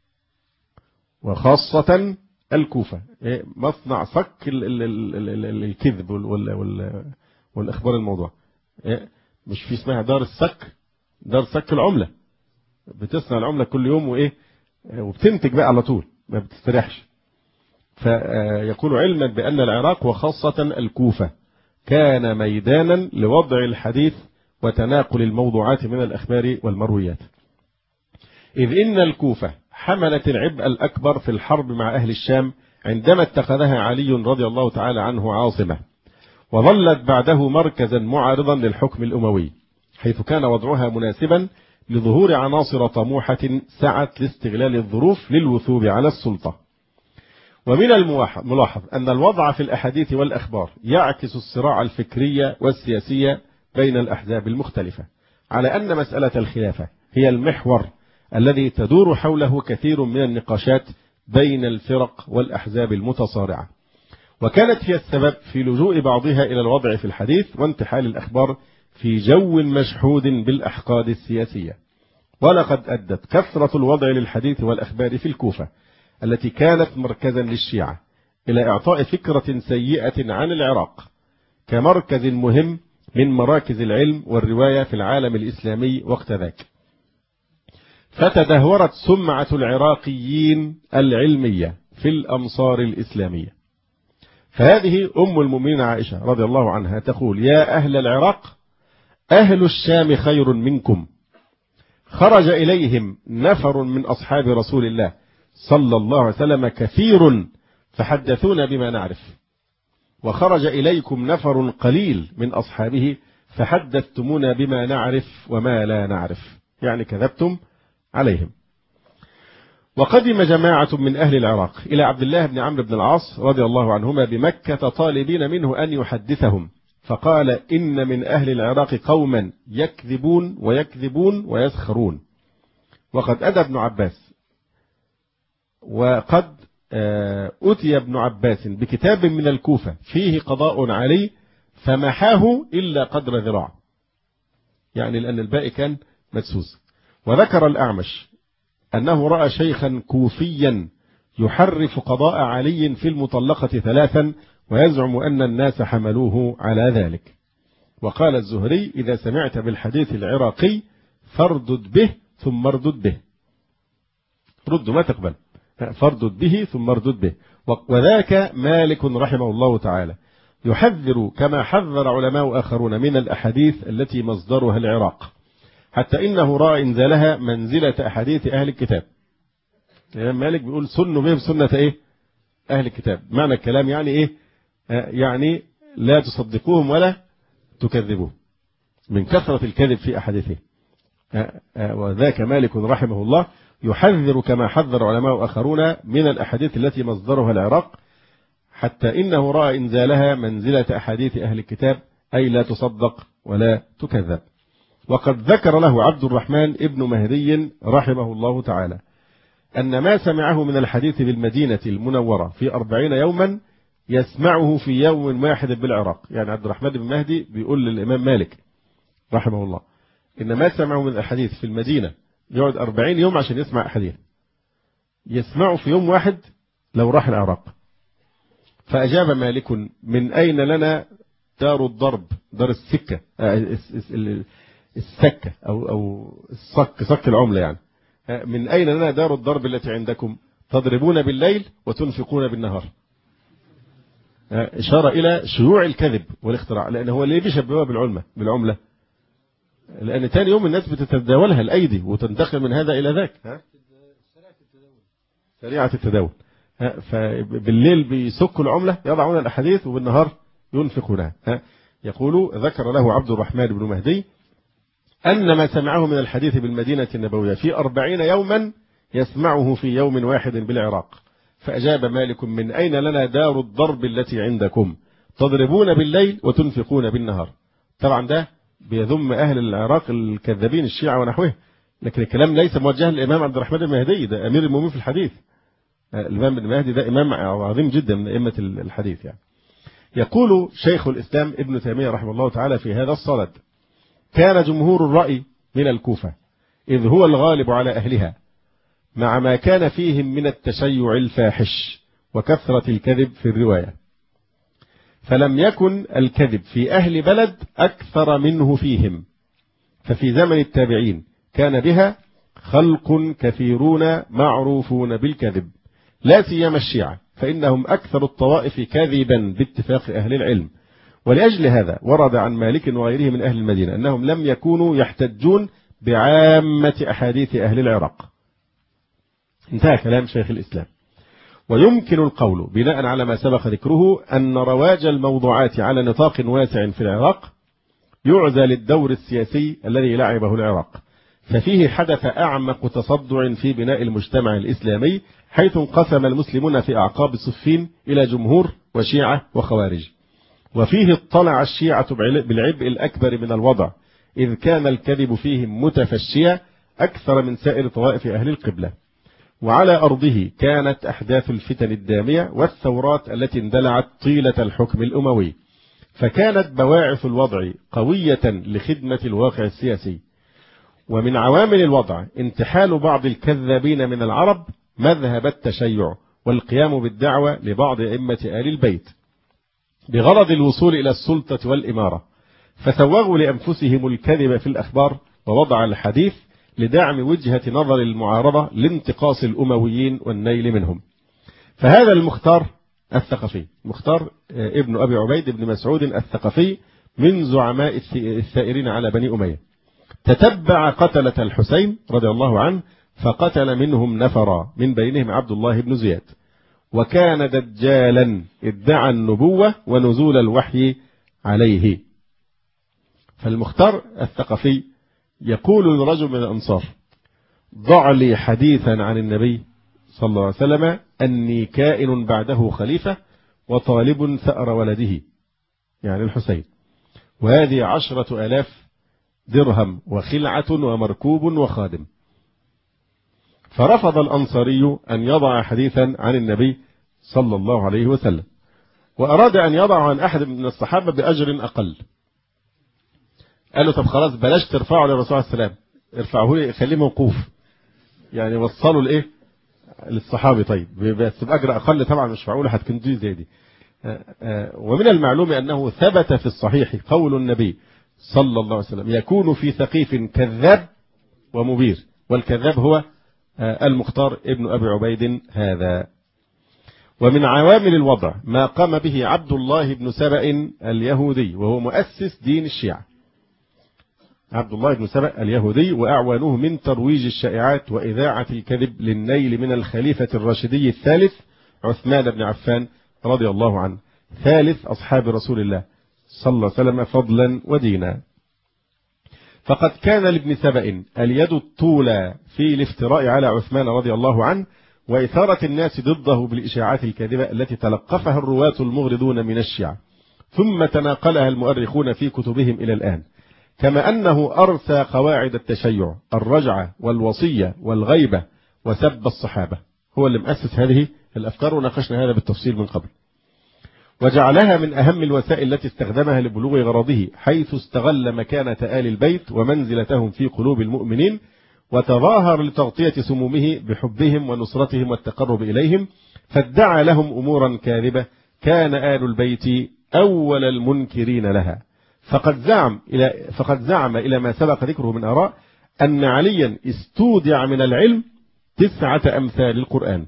وخاصة الكوفة مصنع صك الكذب والأخبار الموضوع، مش في اسمها دار السك، دار سك العملة، بتصنع العملة كل يوم وإيه وبتنتج بقى على طول ما بتستريحش. فيقول علما بأن العراق وخاصة الكوفة كان ميدانا لوضع الحديث وتناقل الموضوعات من الأخبار والمرويات، إذ إن الكوفة حملت العبء الأكبر في الحرب مع أهل الشام عندما اتخذها علي رضي الله تعالى عنه عاصمة، وظلت بعده مركزا معارضا للحكم الأموي، حيث كان وضعها مناسبا لظهور عناصر طموحة سعت لاستغلال الظروف للوثوب على السلطة. ومن الملاحظ أن الوضع في الأحاديث والأخبار يعكس الصراع الفكري والسياسي بين الأحزاب المختلفة، على أن مسألة الخلافة هي المحور الذي تدور حوله كثير من النقاشات بين الفرق والأحزاب المتصارعة، وكانت هي السبب في لجوء بعضها إلى الوضع في الحديث وانتحال الأخبار في جو مشحود بالأحقاد السياسية. ولقد أدت كثرة الوضع للحديث والأخبار في الكوفة التي كانت مركزا للشيعة إلى إعطاء فكرة سيئة عن العراق كمركز مهم من مراكز العلم والرواية في العالم الإسلامي وقت ذاك، فتدهورت سمعة العراقيين العلمية في الأمصار الإسلامية. فهذه أم المؤمنين عائشة رضي الله عنها تقول: يا أهل العراق، أهل الشام خير منكم، خرج إليهم نفر من أصحاب رسول الله صلى الله عليه وسلم كثير فحدثونا بما نعرف، وخرج إليكم نفر قليل من أصحابه فحدثتمونا بما نعرف وما لا نعرف، يعني كذبتم عليهم. وقدم جماعة من أهل العراق إلى عبد الله بن عمرو بن العاص رضي الله عنهما بمكة طالبين منه أن يحدثهم، فقال: إن من أهل العراق قوما يكذبون ويكذبون ويسخرون. وقد أتى ابن عباس وقد أتي ابن عباس بكتاب من الكوفة فيه قضاء عليه فمحاه إلا قدر ذراع، يعني لأن الباقي كان مدسوس. وذكر الأعمش أنه رأى شيخا كوفيا يحرف قضاء علي في المطلقة ثلاثا ويزعم أن الناس حملوه على ذلك. وقال الزهري: إذا سمعت بالحديث العراقي فاردد به ثم اردد به، رد ما تقبل، فاردد به ثم اردد به. وذاك مالك رحمه الله تعالى يحذر كما حذر علماء آخرون من الأحاديث التي مصدرها العراق، حتى إنه رأى إنزالها منزلة أحاديث أهل الكتاب. الإمام مالك بيقول: سنوا بهم سنة إيه؟ أهل الكتاب. معنى الكلام يعني إيه؟ يعني لا تصدقوهم ولا تكذبوهم من كثرة الكذب في أحاديثهم. وذاك مالك رحمه الله يحذر كما حذر علماء آخرون من الأحاديث التي مصدرها العراق، حتى إنه رأى إنزالها منزلة أحاديث أهل الكتاب، أي لا تصدق ولا تكذب. وقد ذكر له عبد الرحمن ابن مهدي رحمه الله تعالى أن ما سمعه من الحديث بالمدينة المنورة في أربعين يوما يسمعه في يوم واحد بالعراق. يعني عبد الرحمن بن مهدي بيقول للإمام مالك رحمه الله إن ما سمعه من الحديث في المدينة يقعد أربعين يوم عشان يسمع أحاديث، يسمعه في يوم واحد لو راح العراق. فأجاب مالك: من أين لنا دار الضرب، دار السكة، السكة أو أو الصك، صك العملة يعني، من أين لنا دار الضرب التي عندكم؟ تضربون بالليل وتنفقون بالنهار. إشارة إلى شيوع الكذب والاختراع، لأن هو ليه بيشبهها بالعملة بالعملة لأن تاني يوم الناس بتتداولها الأيدي وتنتقل من هذا إلى ذاك، ها؟ سريعة التداول. فبالليل بيسكوا العملة يضعون الأحاديث وبالنهار ينفقونها. يقول: ذكر له عبد الرحمن بن مهدي أن ما سمعه من الحديث بالمدينة النبوية في أربعين يوما يسمعه في يوم واحد بالعراق. فأجاب مالك: من أين لنا دار الضرب التي عندكم؟ تضربون بالليل وتنفقون بالنهار. طبعا ده بيذم أهل العراق الكذابين الشيعة ونحوه، لكن الكلام ليس موجه للإمام عبد الرحمن المهدي، ده أمير المؤمنين في الحديث. الإمام ابن مهدي ده إمام عظيم جدا من أئمة الحديث يعني. يقول شيخ الإسلام ابن تيمية رحمه الله تعالى في هذا الصدد: كان جمهور الرأي من الكوفة إذ هو الغالب على أهلها، مع ما كان فيهم من التشيع الفاحش وكثرة الكذب في الرواية، فلم يكن الكذب في أهل بلد أكثر منه فيهم. ففي زمن التابعين كان بها خلق كثيرون معروفون بالكذب، لا سيما الشيعة، فإنهم أكثر الطوائف كذبا باتفاق أهل العلم. ولأجل هذا ورد عن مالك وغيره من أهل المدينة أنهم لم يكونوا يحتجون بعامة أحاديث أهل العراق. انتهى كلام شيخ الإسلام. ويمكن القول بناء على ما سبق ذكره أن رواج الموضوعات على نطاق واسع في العراق يعزى للدور السياسي الذي لعبه العراق، ففيه حدث أعمق تصدع في بناء المجتمع الإسلامي، حيث انقسم المسلمون في أعقاب صفين إلى جمهور وشيعة وخوارج. وفيه اطلع الشيعة بالعبء الأكبر من الوضع، إذ كان الكذب فيهم متفشيا أكثر من سائر طوائف أهل القبلة. وعلى أرضه كانت أحداث الفتن الدامية والثورات التي اندلعت طيلة الحكم الأموي، فكانت بواعث الوضع قوية لخدمة الواقع السياسي. ومن عوامل الوضع انتحال بعض الكذابين من العرب مذهب التشيع والقيام بالدعوة لبعض أئمة آل البيت بغرض الوصول إلى السلطة والإمارة، فسوغوا لأنفسهم الكذب في الأخبار ووضع الحديث لدعم وجهة نظر المعارضة لانتقاص الأمويين والنيل منهم. فهذا المختار الثقفي، مختار ابن أبي عبيد بن مسعود الثقفي، من زعماء الثائرين على بني أمية، تتبع قتلة الحسين رضي الله عنه فقتل منهم نفرا، من بينهم عبد الله بن زياد، وكان دجالا ادعى النبوة ونزول الوحي عليه. فالمختار الثقفي يقول لرجل من الأنصار: ضع لي حديثا عن النبي صلى الله عليه وسلم أني كائن بعده خليفة وطالب ثأر ولده، يعني الحسين، وهذه عشرة آلاف درهم وخلعة ومركوب وخادم. فرفض الأنصاري أن يضع حديثا عن النبي صلى الله عليه وسلم، وأراد أن يضع عن أحد من الصحابة بأجر أقل. قال له: طب خلاص بلاش ترفعه للرسول عليه السلام، ارفعه لي خليه موقوف، يعني وصلوا لإيه للصحابي، طيب بس بأجر أقل طبعا، مش معقولة هتكون دي زي دي. ومن المعلوم أنه ثبت في الصحيح قول النبي صلى الله عليه وسلم: يكون في ثقيف كذاب ومبير، والكذاب هو المختار ابن أبي عبيد هذا. ومن عوامل الوضع ما قام به عبد الله بن سبأ اليهودي، وهو مؤسس دين الشيعة. عبد الله بن سبأ اليهودي وأعوانه من ترويج الشائعات وإذاعة الكذب للنيل من الخليفة الراشدي الثالث عثمان بن عفان رضي الله عنه، ثالث أصحاب رسول الله صلى الله عليه وسلم فضلا ودينا. فقد كان لابن سبأ اليد الطولى في الافتراء على عثمان رضي الله عنه وإثارة الناس ضده بالإشاعات الكاذبة التي تلقفها الرواة المغرضون من الشيعة، ثم تناقلها المؤرخون في كتبهم إلى الآن. كما أنه أرثى قواعد التشيع، الرجعة والوصية والغيبة وسب الصحابة، هو اللي مؤسس هذه الأفكار، وناقشنا هذا بالتفصيل من قبل. وجعلها من أهم الوسائل التي استخدمها لبلوغ غرضه، حيث استغل مكانة آل البيت ومنزلتهم في قلوب المؤمنين، وتظاهر لتغطية سمومه بحبهم ونصرتهم والتقرب إليهم، فادعى لهم أمورا كاذبة كان آل البيت أول المنكرين لها. فقد زعم إلى فقد زعم إلى ما سبق ذكره من آراء أن عليا استودع من العلم تسعة أمثال القرآن،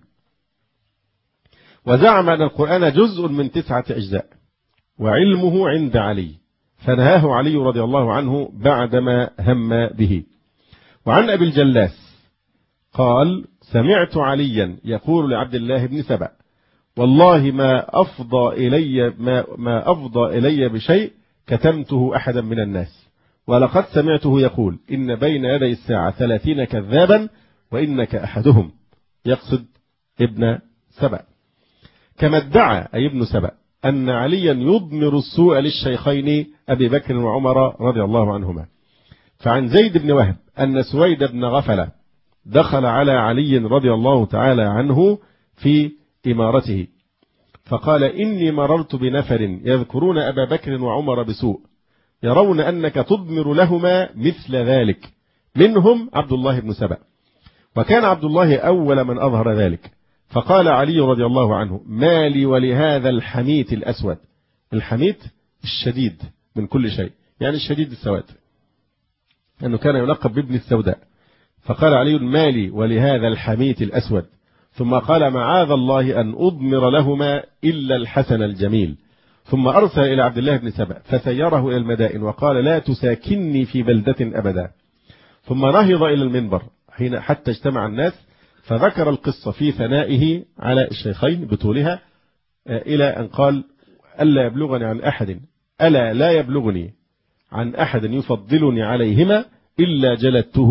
وزعم أن القرآن جزء من تسعة أجزاء وعلمه عند علي، فنهاه علي رضي الله عنه بعدما هم به. وعن أبي الجلاس قال: سمعت عليا يقول لعبد الله بن سبأ: والله ما أفضى إلي ما, ما أفضى إلي بشيء كتمته أحدا من الناس، ولقد سمعته يقول: إن بين يدي الساعة ثلاثين كذابا وإنك أحدهم، يقصد ابن سبأ. كما ادعى أي ابن سبأ أن عليا يضمر السوء للشيخين أبي بكر وعمر رضي الله عنهما. فعن زيد بن وهب أن سويد بن غفلة دخل على علي رضي الله تعالى عنه في إمارته، فقال: إني مررت بنفر يذكرون أبا بكر وعمر بسوء، يرون أنك تضمر لهما مثل ذلك، منهم عبد الله بن سبأ. وكان عبد الله أول من أظهر ذلك، فقال علي رضي الله عنه: ما لي ولهذا الحميت الأسود. الحميت الشديد من كل شيء، يعني الشديد السواد، أنه كان يلقب بابن السوداء. فقال علي: ما لي ولهذا الحميت الأسود. ثم قال: معاذ الله أن أضمر لهما إلا الحسن الجميل. ثم أرسل إلى عبد الله بن سبأ فسيره إلى المدائن وقال: لا تساكنني في بلدة أبدا. ثم نهض إلى المنبر حين حتى اجتمع الناس، فذكر القصة في ثنائه على الشيخين بطولها، إلى أن قال: ألا يبلغني عن أحد ألا لا يبلغني عن أحد يفضلني عليهما إلا جلدته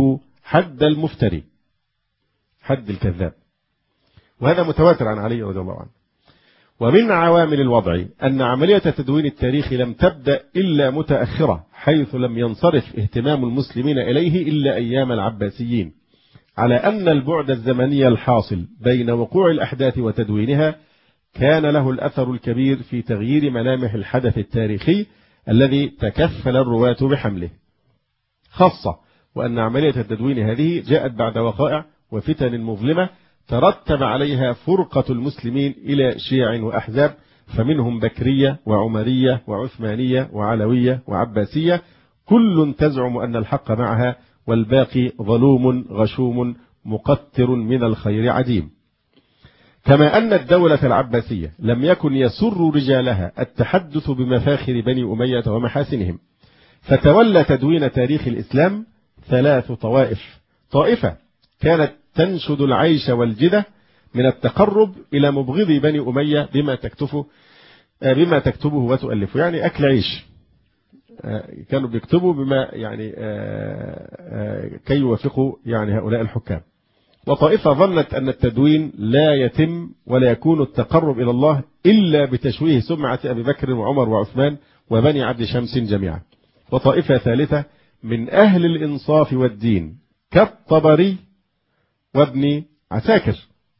حد المفتري، حد الكذاب، وهذا متواتر عن علي رضي الله عنه. ومن عوامل الوضع أن عملية تدوين التاريخ لم تبدأ إلا متأخرة، حيث لم ينصرف اهتمام المسلمين إليه إلا أيام العباسيين، على أن البعد الزمني الحاصل بين وقوع الأحداث وتدوينها كان له الأثر الكبير في تغيير ملامح الحدث التاريخي الذي تكفل الرواة بحمله، خاصة وأن عملية التدوين هذه جاءت بعد وقائع وفتن مظلمة ترتب عليها فرقة المسلمين إلى شيع وأحزاب، فمنهم بكرية وعمرية وعثمانية وعلوية وعباسية، كل تزعم أن الحق معها والباقي ظلوم غشوم مقتر من الخير عديم. كما أن الدولة العباسية لم يكن يسر رجالها التحدث بمفاخر بني أمية ومحاسنهم، فتولى تدوين تاريخ الإسلام ثلاث طوائف: طائفة كانت تنشد العيش والجدة من التقرب إلى مبغضي بني أمية بما تكتفه بما تكتبه وتؤلفه، يعني أكل عيش، كانوا بيكتبوا بما يعني كي يوافقوا يعني هؤلاء الحكام. وطائفة ظنت أن التدوين لا يتم ولا يكون التقرب إلى الله إلا بتشويه سمعة أبي بكر وعمر وعثمان وبني عبد شمس جميعا. وطائفة ثالثة من أهل الإنصاف والدين كالطبري وابن عساكر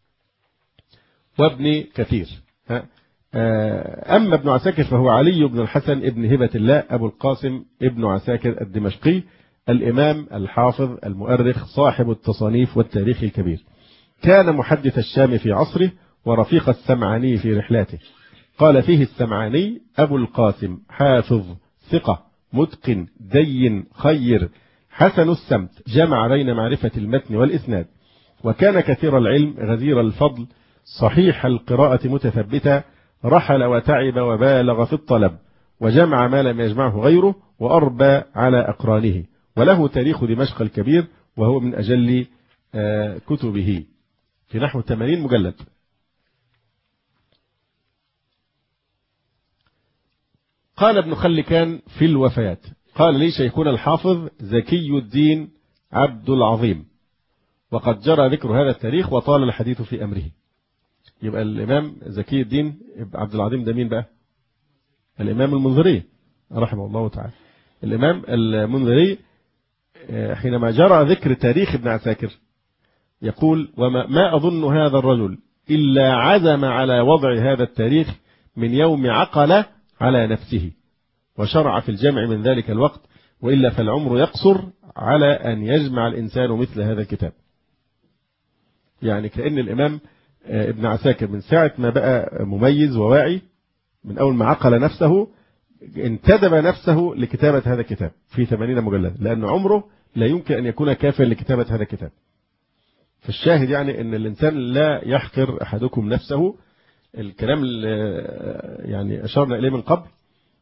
وابن كثير. أما ابن عساكر فهو علي بن الحسن ابن هبة الله أبو القاسم ابن عساكر الدمشقي، الإمام الحافظ المؤرخ صاحب التصانيف والتاريخ الكبير، كان محدث الشام في عصره ورفيق السمعاني في رحلاته. قال فيه السمعاني: أبو القاسم حافظ ثقة متقن دين خير حسن السمت، جمع بين معرفة المتن والإسناد، وكان كثير العلم غزير الفضل صحيح القراءة متثبتا، رحل وتعب وبالغ في الطلب، وجمع ما لم يجمعه غيره وأربى على أقرانه، وله تاريخ دمشق الكبير وهو من أجل كتبه في نحو ثمانين مجلد. قال ابن خلكان في الوفيات: قال لي شيخنا الحافظ زكي الدين عبد العظيم، وقد جرى ذكر هذا التاريخ وطال الحديث في أمره. يبقى الإمام زكي الدين عبد العظيم ده مين بقى؟ الإمام المنذري رحمه الله تعالى. الإمام المنذري حينما جرى ذكر تاريخ ابن عساكر يقول: وما ما أظن هذا الرجل إلا عزم على وضع هذا التاريخ من يوم عقل على نفسه وشرع في الجمع من ذلك الوقت، وإلا فالعمر يقصر على أن يجمع الإنسان مثل هذا الكتاب. يعني كأن الإمام ابن عساكر من ساعة ما بقى مميز وواعي، من أول ما عقل نفسه انتدب نفسه لكتابة هذا الكتاب في ثمانين مجلد، لأن عمره لا يمكن أن يكون كافيا لكتابة هذا الكتاب. فالشاهد يعني أن الإنسان لا يحقر أحدكم نفسه. الكلام اللي يعني أشرنا إليه من قبل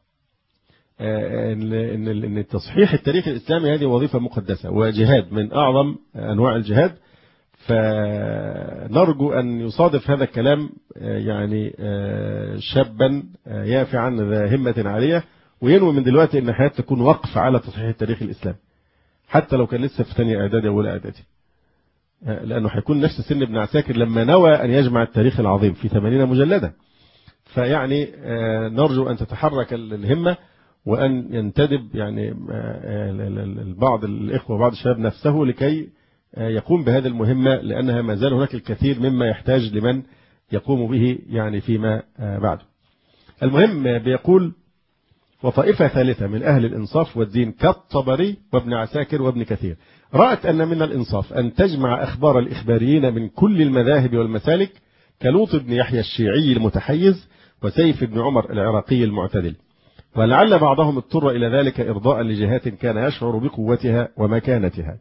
أن أن تصحيح التاريخ الإسلامي هذه وظيفة مقدسة وجهاد من أعظم أنواع الجهاد، فنرجو أن يصادف هذا الكلام يعني شابا يافعا ذا همة عالية، وينوي من دلوقتي أن حياته تكون وقف على تصحيح التاريخ الإسلامي، حتى لو كان لسه في ثانية إعدادي أو أولى إعدادي، لأنه هيكون نفس سن ابن عساكر لما نوى أن يجمع التاريخ العظيم في ثمانين مجلدا. فيعني نرجو أن تتحرك الهمة وأن ينتدب يعني بعض الإخوة وبعض الشباب نفسه لكي يقوم بهذه المهمة، لأنها ما زال هناك الكثير مما يحتاج لمن يقوم به يعني فيما بعده. المهم بيقول: وطائفة ثالثة من أهل الإنصاف والدين كالطبري وابن عساكر وابن كثير رأت أن من الإنصاف أن تجمع أخبار الإخباريين من كل المذاهب والمسالك كلوط بن يحيى الشيعي المتحيز وسيف بن عمر العراقي المعتدل، ولعل بعضهم اضطر إلى ذلك إرضاء لجهات كان يشعر بقوتها ومكانتها.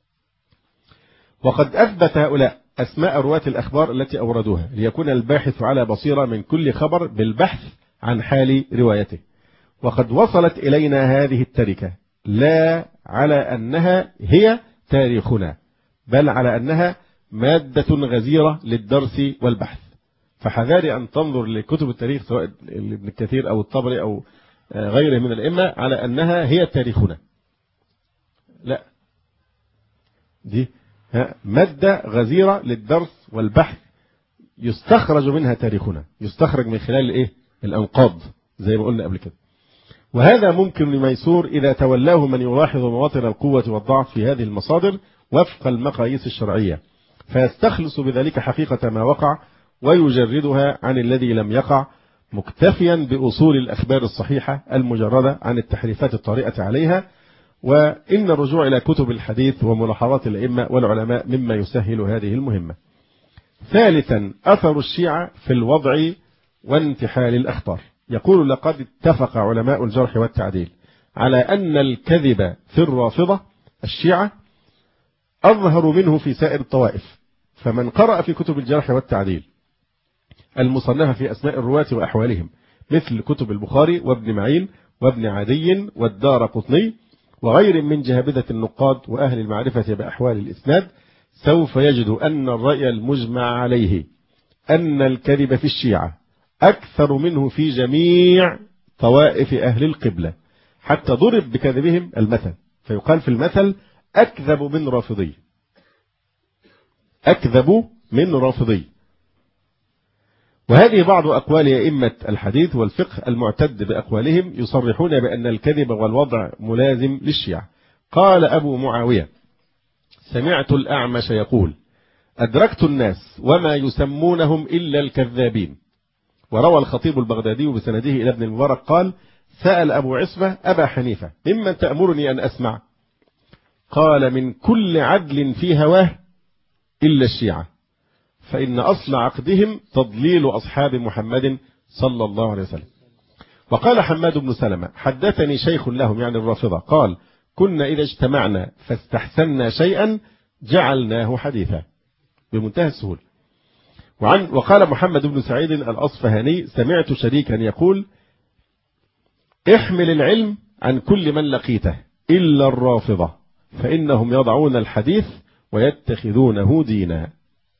وقد أثبت هؤلاء أسماء رواة الأخبار التي أوردوها ليكون الباحث على بصيرة من كل خبر بالبحث عن حال روايته. وقد وصلت إلينا هذه التركة لا على أنها هي تاريخنا، بل على أنها مادة غزيرة للدرس والبحث. فحذاري أن تنظر لكتب التاريخ سواء ابن كثير أو الطبري أو غيره من الأئمة على أنها هي تاريخنا. لا، دي مادة غزيرة للدرس والبحث، يستخرج منها تاريخنا، يستخرج من خلال الايه الأنقاض زي ما قلنا قبل كده. وهذا ممكن لميسور إذا تولاه من يلاحظ مواطن القوة والضعف في هذه المصادر وفق المقاييس الشرعية، فيستخلص بذلك حقيقة ما وقع ويجردها عن الذي لم يقع، مكتفيا بأصول الأخبار الصحيحة المجردة عن التحريفات الطارئة عليها. وإن الرجوع إلى كتب الحديث وملاحظات الأئمة والعلماء مما يسهل هذه المهمة. ثالثا، أثر الشيعة في الوضع وانتحال الأخبار. يقول: لقد اتفق علماء الجرح والتعديل على أن الكذب في الرافضة الشيعة أظهر منه في سائر الطوائف. فمن قرأ في كتب الجرح والتعديل المصنفة في أسماء الرواة وأحوالهم مثل كتب البخاري وابن معين وابن عدي والدارقطني وغير من جهابذة النقاد وأهل المعرفة بأحوال الإسناد، سوف يجد أن الرأي المجمع عليه أن الكذب في الشيعة أكثر منه في جميع طوائف أهل القبلة، حتى ضرب بكذبهم المثل، فيقال في المثل: أكذب من رافضي، أكذب من رافضي. وهذه بعض أقوال أئمة الحديث والفقه المعتد بأقوالهم، يصرحون بأن الكذب والوضع ملازم للشيعة. قال أبو معاوية: سمعت الأعمش يقول: أدركت الناس وما يسمونهم إلا الكذابين. وروى الخطيب البغدادي بسنده إلى ابن المبارك قال: سأل أبو عصبة أبا حنيفة: ممن تأمرني أن أسمع؟ قال: من كل عدل في هواه إلا الشيعة، فإن أصل عقدهم تضليل أصحاب محمد صلى الله عليه وسلم. وقال حماد بن سلمة: حدثني شيخ لهم يعني الرافضة قال: كنا إذا اجتمعنا فاستحسنا شيئا جعلناه حديثا، بمنتهى السهولة. وعن وقال محمد بن سعيد الأصفهاني: سمعت شريكا يقول: احمل العلم عن كل من لقيته إلا الرافضة، فإنهم يضعون الحديث ويتخذونه دينا.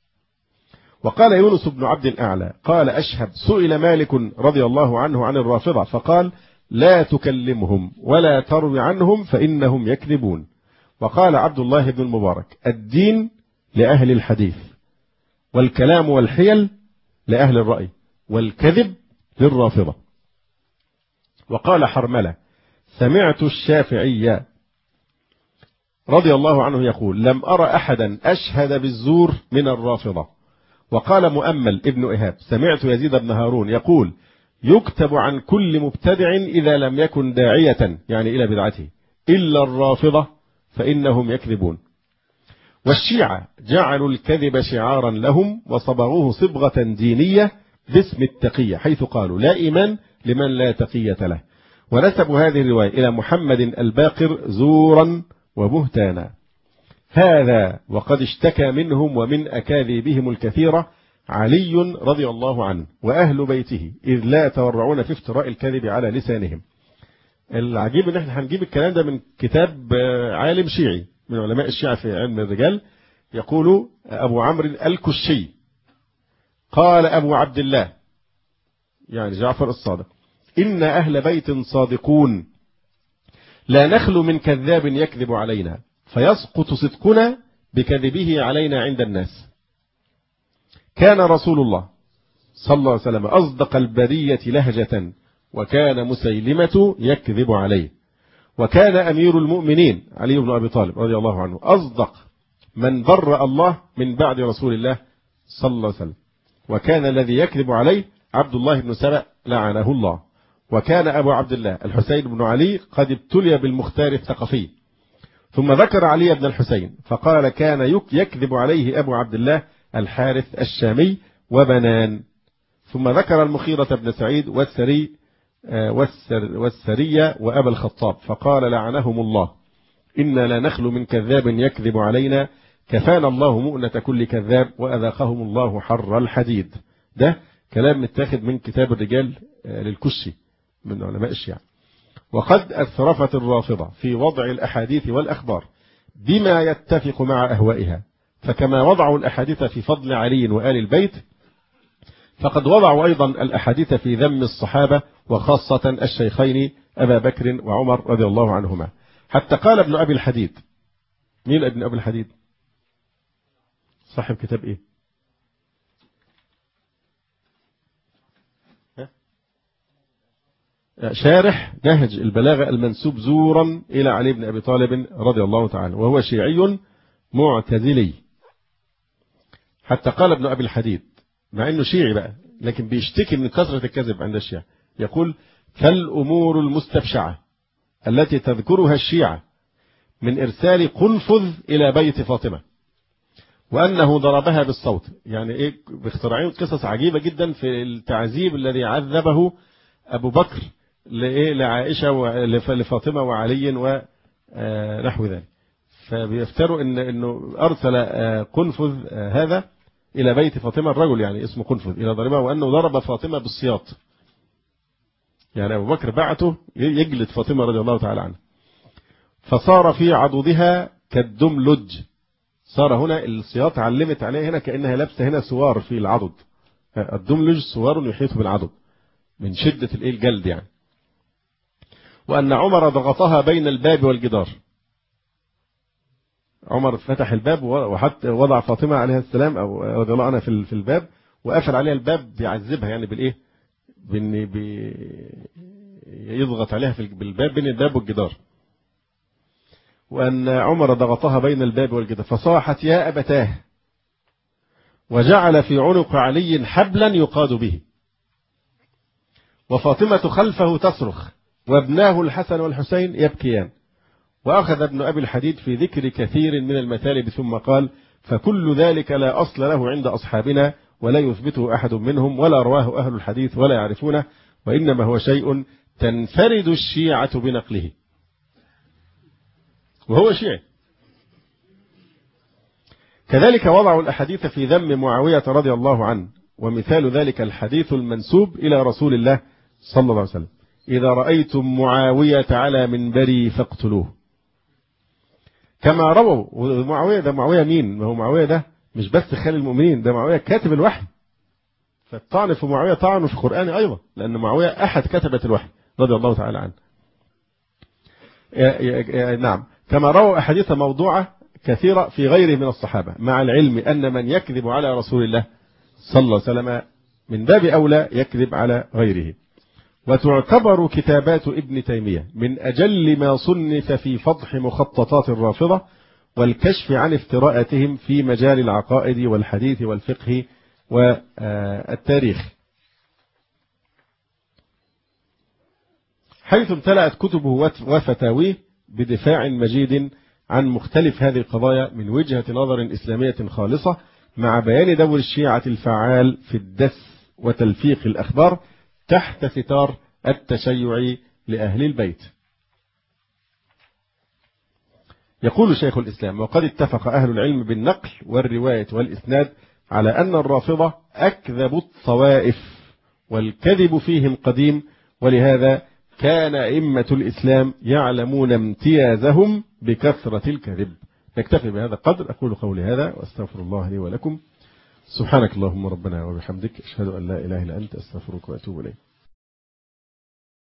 وقال يونس بن عبد الأعلى قال أشهب: سئل مالك رضي الله عنه عن الرافضة فقال: لا تكلمهم ولا تروي عنهم فإنهم يكذبون. وقال عبد الله بن المبارك: الدين لأهل الحديث، والكلام والحيل لأهل الرأي، والكذب للرافضة. وقال حرملة: سمعت الشافعي رضي الله عنه يقول: لم أرى أحدا أشهد بالزور من الرافضة. وقال مؤمل ابن إيهاب: سمعت يزيد بن هارون يقول: يكتب عن كل مبتدع إذا لم يكن داعية يعني إلى بدعته إلا الرافضة فإنهم يكذبون. والشيعة جعلوا الكذب شعارا لهم وصبغوه صبغة دينية باسم التقية، حيث قالوا: لا إيمان لمن لا تقية له. ونسبوا هذه الرواية إلى محمد الباقر زورا وبهتانا. هذا وقد اشتكى منهم ومن أكاذيبهم الكثيرة علي رضي الله عنه وأهل بيته، إذ لا يتورعون في افتراء الكذب على لسانهم. العجيب ان احنا هنجيب الكلام ده من كتاب عالم شيعي من علماء الشيعة في علم الرجال، يقول أبو عمرو الكشي قال أبو عبد الله يعني جعفر الصادق: إن أهل بيت صادقون لا نخلو من كذاب يكذب علينا فيسقط صدقنا بكذبه علينا عند الناس. كان رسول الله صلى الله عليه وسلم أصدق البرية لهجة، وكان مسيلمة يكذب عليه. وكان أمير المؤمنين علي بن أبي طالب رضي الله عنه أصدق من برأ الله من بعد رسول الله صلى الله عليه وسلم. وكان الذي يكذب عليه عبد الله بن سبأ لعنه الله. وكان أبو عبد الله الحسين بن علي قد ابتلي بالمختار الثقفي. ثم ذكر علي بن الحسين فقال: كان يكذب عليه أبو عبد الله الحارث الشامي وبنان. ثم ذكر المخيرة بن سعيد والسري والسر والسرية وأبا الخطاب فقال: لعنهم الله، إنا لا نخلو من كذاب يكذب علينا، كفانا الله مؤنة كل كذاب وأذاقهم الله حر الحديد. ده كلام متاخد من كتاب الرجال للكشي من علماء الشيعة. وقد أثرفت الرافضة في وضع الأحاديث والأخبار بما يتفق مع أهوائها، فكما وضعوا الأحاديث في فضل علي وآل البيت فقد وضعوا أيضا الأحاديث في ذم الصحابة وخاصة الشيخين أبا بكر وعمر رضي الله عنهما. حتى قال ابن أبي الحديد، مين ابن أبي الحديد؟ صاحب كتاب إيه؟ شارح نهج البلاغة المنسوب زورا إلى علي بن أبي طالب رضي الله تعالى، وهو شيعي معتزلي. حتى قال ابن أبي الحديد مع أنه شيعي بقى لكن بيشتكي من كثرة الكذب عند الشيعة، يقول: فالأمور المستبشعة التي تذكرها الشيعة من إرسال قنفذ إلى بيت فاطمة وأنه ضربها بالصوت، يعني إيه، باختراعين قصص عجيبة جدا في التعذيب الذي عذبه أبو بكر لعائشة ولفاطمة وعلي ونحو ذلك. فبيفتروا إن إنه أرسل قنفذ هذا إلى بيت فاطمة، الرجل يعني اسمه قنفذ، إلى ضربها، وأنه ضرب فاطمة بالسياط. يعني أبو بكر بعته يجلد فاطمة رضي الله تعالى عنها، فصار في عضدها كالدملج. صار هنا السياط علمت عليه هنا كأنها لابسة هنا سوار في العضد. الدملج سوار يحيط بالعضد من شدة الجلد يعني. وأن عمر ضغطها بين الباب والجدار. عمر فتح الباب وحتى وضع فاطمة عليها السلام أو رضي الله عنها في الباب وقفل عليها الباب بيعذبها يعني بالإيه؟ بإن بيضغط عليها في بالباب بين الباب والجدار. وأن عمر ضغطها بين الباب والجدار فصاحت: يا أبتاه، وجعل في عنق علي حبلا يقاد به، وفاطمة خلفه تصرخ، وابناه الحسن والحسين يبكيان. وأخذ ابن أبي الحديد في ذكر كثير من المثالب ثم قال: فكل ذلك لا أصل له عند أصحابنا ولا يثبته أحد منهم ولا رواه أهل الحديث ولا يعرفونه، وإنما هو شيء تنفرد الشيعة بنقله. وهو شيعي. كذلك وضعوا الأحاديث في ذم معاوية رضي الله عنه، ومثال ذلك الحديث المنسوب إلى رسول الله صلى الله عليه وسلم: إذا رأيتم معاوية على منبري فاقتلوه. كما رووا. ومعاوية ده معاوية مين؟ ما هو معاوية ده مش بس خال المؤمنين، ده معاوية كاتب الوحي. فالطعن في معاوية طعن في القرآن أيضا، لأن معاوية أحد كتبة الوحي رضي الله تعالى عنه. نعم. كما رووا أحاديث موضوعة كثيرة في غيره من الصحابة، مع العلم أن من يكذب على رسول الله صلى الله عليه وسلم من باب أولى يكذب على غيره. وتعتبر كتابات ابن تيمية من أجل ما صنف في فضح مخططات الرافضة والكشف عن افتراءاتهم في مجال العقائد والحديث والفقه والتاريخ، حيث امتلأت كتبه وفتاويه بدفاع مجيد عن مختلف هذه القضايا من وجهة نظر إسلامية خالصة، مع بيان دور الشيعة الفعال في الدس وتلفيق الأخبار تحت ستار التشيع لأهل البيت. يقول شيخ الإسلام: وقد اتفق أهل العلم بالنقل والرواية والإسناد على أن الرافضة أكذب الطوائف، والكذب فيهم قديم، ولهذا كان أئمة الإسلام يعلمون امتيازهم بكثرة الكذب. نكتفي بهذا القدر. أقول قولي هذا وأستغفر الله لي ولكم. سبحانك اللهم ربنا وبحمدك، أشهد أن لا إله إلا أنت، أستغفرك وأتوب إليك.